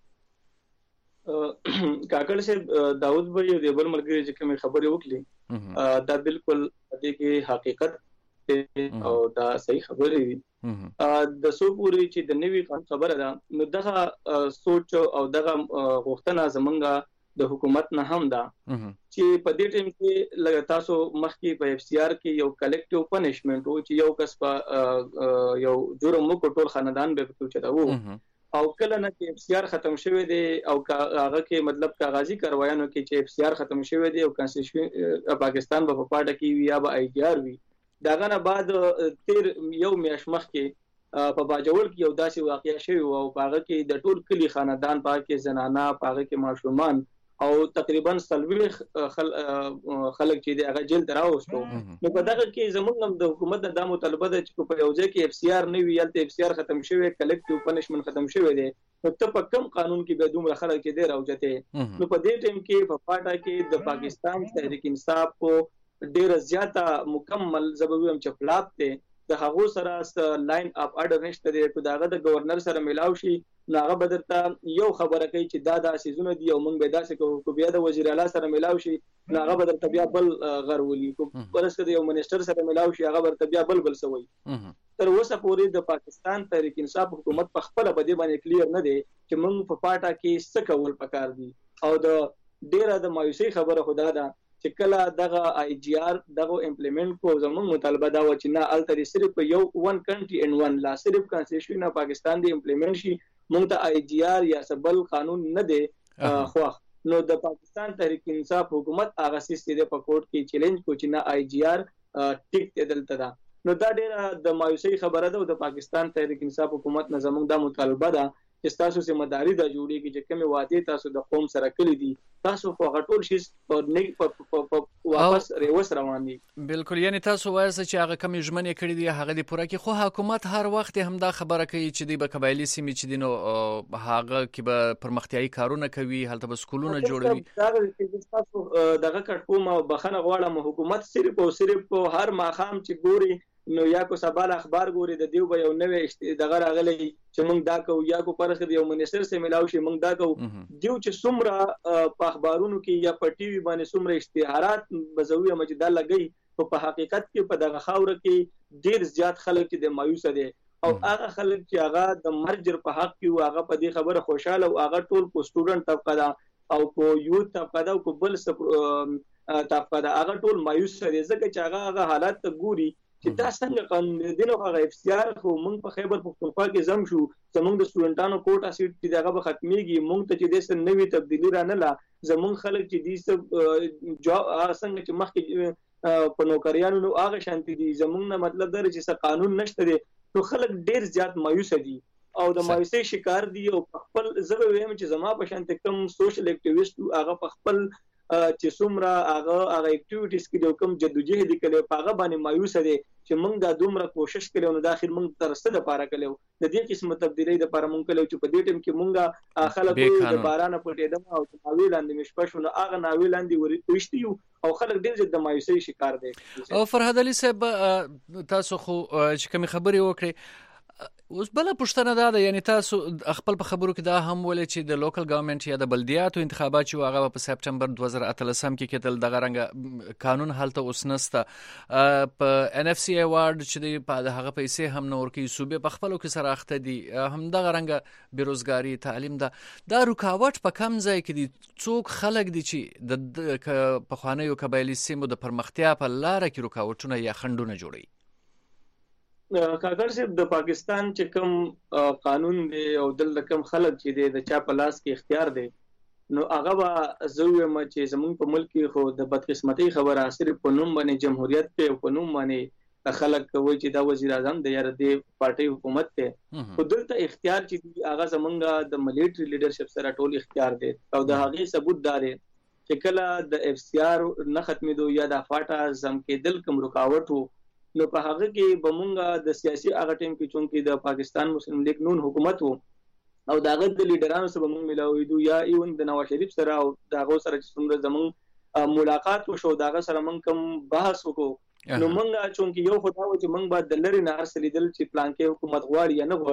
کاکړ صاحب داود بھائی د بل ملګری چې کوم خبرې وکړي دا بالکل دې کې حقیقت او دا صحیح خبرې دي. د سو پوری چې د نوي خبره ده نو دغه سوچ او دغه غوښتنه زمونږه د حکومت نه هم ده چې په دې ټیم کې لږ تاسو مخکې په اف سی آر کې یو کلیکټیو پنیشمنت او چې یو کس په یو جرم وکړ ټول خاندان به پټو چتا وو او کله نه چې اف سی آر ختم شوه دی او هغه کې مطلب کاغذي کاروایانو کې چې اف سی آر ختم شوه دی او کانسټیټیوشن پاکستان په پاټه کې وی یا به آی جی آر وی داغه نه بعد تیر یو میاش مخ کې په باجوړ کې یو داسې واقعیا شوی او هغه کې د ټول کلی خاندان پاک کې زنانه هغه کې ماشومان او تقریبا 30 خلک چې هغه جیل دراوستو. نو په دغه کې زموږ هم د حکومت د مطالبه ده چې په یو ځای کې اف سی آر نه وي یا اف سی آر ختم شوی کلیکټیو پنیشمنت ختم شوی دی نو ته په کم قانون کې به دومره خلک چې دی راوځته. نو په دې ټیم کې په پاټا کې د پاکستان تحریک انصاف کو ډیر زیاته مکمل زبویم چې فلاپ ته د هغه سره لاین اپ اډر نشته دی په داغه د گورنر سره ملاو شي ناغه بدرته یو خبره کوي چې دا سيزونه دی او موږ به داسې کو بیا د وزیر اعلی سره ملاو شي ناغه بدرته بیا بل غرولي کو پرسته یو منیسټر سره ملاو شي هغه بدرته بیا بل سوي. تر اوسه پورې د پاکستان تحریک انصاف حکومت په خپل بده باندې کلیر نه دی چې موږ په پاټا کې څه کول پکار دي او د ډیره د مایوسي خبره خدا ده چې کله دغه آی جی آر دغه امپلیمنٹ کو زموږ مطالبه دا و چې نه التری صرف یو ون کنټری ان ون لا صرف کانسټیټیوشن اف پاکستان دی امپلیمنٹ شي موږ ته آی جی آر یا سبل قانون نه دی خو نو د پاکستان تحریک انصاف حکومت هغه سیستم په کوټ کې چیلنج کو چې نه آی جی آر ټیک دلته دا نو دا ډیره د مایوسي خبره ده د پاکستان تحریک انصاف حکومت نه زموږ د مطالبه ده چې تاسو سه مداري د جوړیږي چې کومه وعده تاسو د قوم سره کړی دي تاسو خو غټول شي واپس ریوس روان دي. بالکل یعنی تاسو وایي چې هغه کوم ژمنې کړې دي هغه د پوره کې خو حکومت هر وخت هم دا خبره کوي چې د قبایلی سیمې چې دینو هغه کې به پرمختیايي کارونه کوي هلته به سکولونه جوړوي تاسو دغه کټکوم بخنه غواړم حکومت صرف او صرف هر ماخام چې ګوري نو یا کو سبال اخبار ګوري د دیو به یو نوې دغه راغلی چې موږ دا کو یا کو پرخه یو منیسټر سره ملاو شي موږ دا کو دیو چې څومره په اخبارونو کې یا په ټي وي باندې څومره اشتهارات بزوی مجدا لګي په حقیقت کې په دغه خاور کې ډیر زیات خلک چې د مایوس دي او هغه خلک چې هغه د مرجر په حق کې هغه په دې خبره خوشاله او هغه ټول کو سټوډنټ طبقه دا او کو یوث طبقه دا او کو بل طبقه دا هغه ټول مایوس دي ځکه چې هغه حالات ته ګوري چې دا څنګه قانون دی نو هغه اف سی آر خو موږ په خیبر پختونخوا کې زم شو زموږ د سټوډنټانو کوټا سیټ چې دغه به ختميږي موږ ته چې د څه نوې تبدیلی را نه لا زموږ خلک چې دي څه څنګه چې مخکې په نوکریانو نو هغه شانتي دي زموږ نه مطلب دا چې څه قانون نشته دي نو خلک ډیر زیات مایوس دي او د مایوسي شکار دي او خپل زبر ویم چې زما په شانتي کم سوشل اکټیویسټ هغه په خپل چې څومره هغه اکټیویټیز کې د کوم جدوجہد کړي هغه باندې مایوس دي چې موږ دا دومره کوشش کړو نو د اخر موږ ترسته د پاره کړو د دې قسمه تبدیلی د پاره موږ کړو چې په دې ټیم کې موږ خلک د باران پټېدم او ناوی لاندې مشپښونه هغه ناوی لاندې ورتوشتیو او خلک ډېر د مایوسۍ شکار دي. او فرهاد علي صاحب تاسو خو چې کوم خبرې وکړي اوس بل پښتنه ده یعنی تاسو خپل په خبرو کې دا هم ولې چې د لوکل ګورنمنت یا د بلدیاتو انتخابات چې هغه په سپټمبر 2013 کې کېدل دغه رنګ قانون حالته اوس نسته په ان اف سی ایوارډ چې په هغه پیسې هم نور کې صوبې په خپلو کې سره اخته دي هم دغه رنګ بیروزګاری تعلیم دا رکاوټ په کم ځای کې دي څوک خلک دي چې د پخوانیو قبایلی سیمو د پرمختیا په لار کې رکاوټونه یا خنډونه جوړي. کاکړ صاحب د پاکستان چې کوم قانون دی او دلته کوم خلک چې دی د چا په لاس کې اختیار دی نو هغه به زوی م چې زموږ په ملک کې خو د بدقسمتۍ خبره صرف په نوم باندې جمهوریت په په نوم باندې خلک کوي چې دا وزیر اعظم د یار دی پارټي حکومت ته خو دلته اختیار چې هغه زمونږ د ملټری لیډرشپ سره ټول اختیار دی او د هغه ثبوت دار چې کله د اف سی آر نه ختمېدو یا د فاټا زم کېدل کوم رکاوټ وو نو په هغه کې بمونګه د سیاسي هغه ټیم کې چونکی د پاکستان مسلم لیگ نون حکومت وو او داغه د لیډرانو سره بمونګ ملاویدو یا ایون د نواز شریف سره او داغه سره چې څومره زمون ملاقات وشو داغه سره مونږ کوم بحث وکړو نو مونږ چونکی یو خدای و چې مونږ بعد د لری نه ارسلیدل چې پلان کې حکومت غواړي یا نه غواړي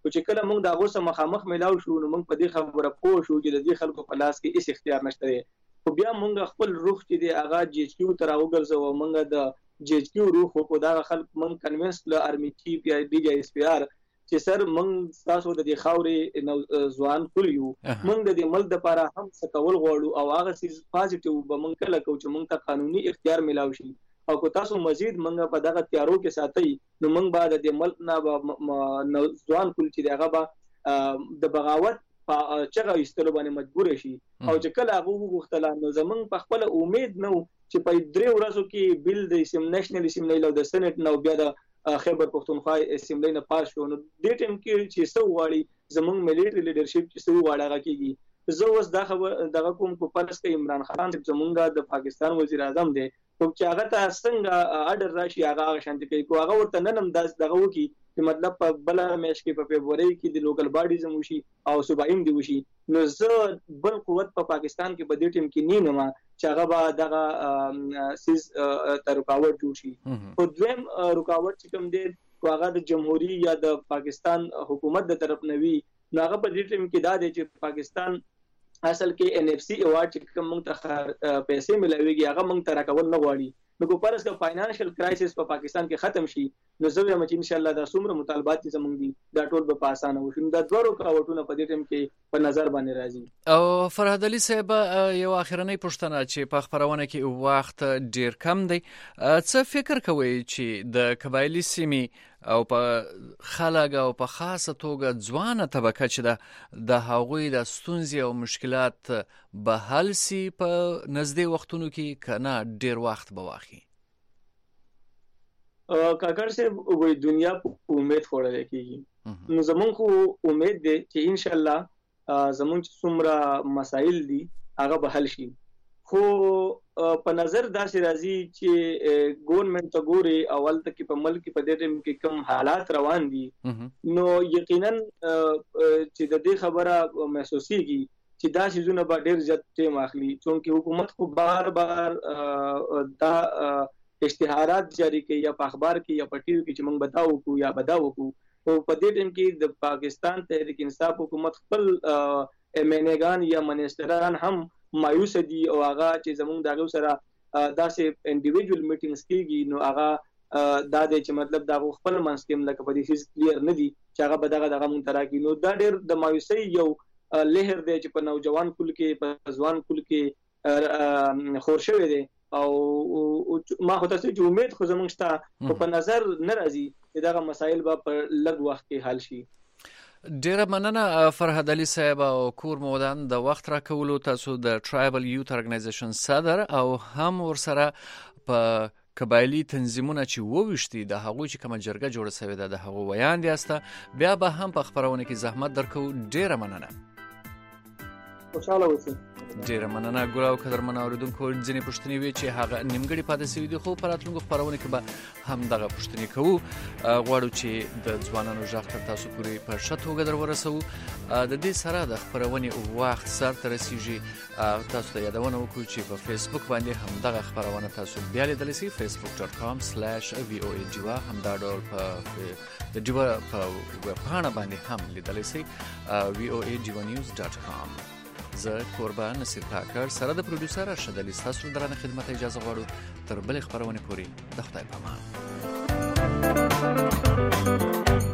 چې کله موږ د هغه سره مخامخ ملاو شو نو موږ په دې خبره پوه شو چې د دې خلکو په لاس کې هیڅ اختیار نشته. خو بیا موږ خپل روح چې دی هغه جی ایچ کیو تر راوګرځو، موږ د جی ایچ کیو روح په دا خلک موږ کنوینس ل آرمی چیف یا ډي جی ایس پی آر چې سر موږ تاسو د دې خاورې ځوان کول یو، موږ د دې ملک لپاره هم څه کول غواړو او هغه سیز پازیټیو به موږ کله کوو چې موږ ته قانوني اختیار ملاوي شي او کو تاسو مزید موږ په دغه تیارو کې ساتي نو موږ بعد د ملک نه ځوان کول چې هغه به د بغاوت په چغه ایستلو باندې مجبور شي او چې کله هغه وغوښتل نو زمونږ په خپل امید نو چې په 3 ورځو کې بل د نېشنل اسمبلی او د سېنات نو بیا د خیبر پختونخوا اسمبلی نه پاس شو نو د ټیم کې چې سو واړي زمونږ مليټري لیډرشپ چې سو واړه کېږي زه اوس دا خبر دغه کوم په پرس کې عمران خان زمونږ د پاکستان وزیر اعظم دی او چې هغه ته څنګه اډر راشي هغه شانتي کوي کو هغه ورته نن هم دغه وکی چې مطلب په بل میش کې په فبراير کې د لوکل باډیز هم وشي او صوبایم دی وشي نو زه بل قوت په پاکستان کې په دې ټیم کې نه ما چې هغه به دغه سیز تر رکاوټ جوړ شي او دویم رکاوټ چې کوم دی هغه د جمهوریت یا د پاکستان حکومت د طرف نوي نو هغه په دې ټیم کې دا دی چې پاکستان اصل کې ان اف سی ایوارډ چې کوم موږ ته پیسې ملويږي هغه موږ ته راکول نه غواړي نو کو پرس د فاینانشل کرایسس په پاکستان کې ختم شي نو زه وایم چې ان شاء الله دا څومره مطالبات چې زموږ دي دا ټول به په اسانه وشي دا دوه رکاوټونه په دې ټیم کې په نظر باندې راځي. او فرهاد علي صاحب یو اخرنۍ پوښتنه چې په خبرونه کې وخت ډیر کم دی، څه فکر کوئ چې د قبایلی سیمې او په خلک او په خاصه توګه ځوانه طبقه چې د هغوی د ستونزې او مشکلات به حل سي په نږدې وختونو کې کنه ډیر وخت به واخلي؟ کاکر صاحب وې دنیا په امید خوړل کېږي نو زمونږ خو امید دی چې ان شاء الله زمونږ څومره مسائل دي هغه به حل شي خو په نظر داسې راځي چې ګورنمنت ته ګوري اول ته کې په ملک په دې ټیم کې کوم حالات روان دي نو یقینا چې د دې خبره محسوسيږي چې دا شیزونه به ډېر زیات ټیم اخلي چې حکومت خو بار دا اشتهارات جاری کوي یا په اخبار کې یا په ټي وي کې چې موږ بتاو کو یا بداو کو او په دې ټیم کې د پاکستان تحریک انصاف حکومت خپل امنګان یا منیسټران هم مایوس دي او هغه چې زموږ دغه سره داسې انډیویډوال میټینګز کېږي نو هغه دا د چې مطلب دا خپل منسکم لکه په دې فیز کلیر نه دي چې هغه به دغه مونترا کې نو دا ډېر د مایوسۍ یو لهر دی چې په نوجوان کول کې په ځوان کول کې خور شوی دی او ما خو تاسو چې امید خو زمونږ شته په نظر نه راځي چې دغه مسایل به په لږ وخت کې حل شي. ډیره مننه فرهاد علي صاحب او کور مودان د وخت راکولو. تاسو د ټرایبل یوت ارګنایزیشن صدر او هم ورسره په قبایلی تنظیمونه چې وویشتي د هغوی چې کومه جرګه جوړه شوې ده د هغو ویاند یاسته بیا به هم په خبرونه کې زحمت درکو. ډیره مننه. خوشاله اوسئ. ډیره مننه ګل او قدرمن اوریدونکو. ځینې پوښتنې وي چې هغه نیمګړې پاتې شوي دي خو په راتلونکو خبرونه کې به هم دغه پوښتنې کوو. غواړو چې د ځوانانو غږ تر تاسو پورې په ښه توګه در ورسوو. د دې سره د خبرونې وخت سر ته رسیږي. تاسو ته یادونه وکړو چې په فیسبوک باندې هم دغه خبرونه تاسو بیا لیدلی شئ facebook.com/voa جوا همدا ډول په د جوا په ویب پاڼه باندې هم لیدلی شئ voajivanews.com. زه کوربه نصیر کاکړ سره د پروډوسر ارشد علي ستاسو درانه خدمت اجازه غواړو تر بلې خبرونه پورې د خدای په امان.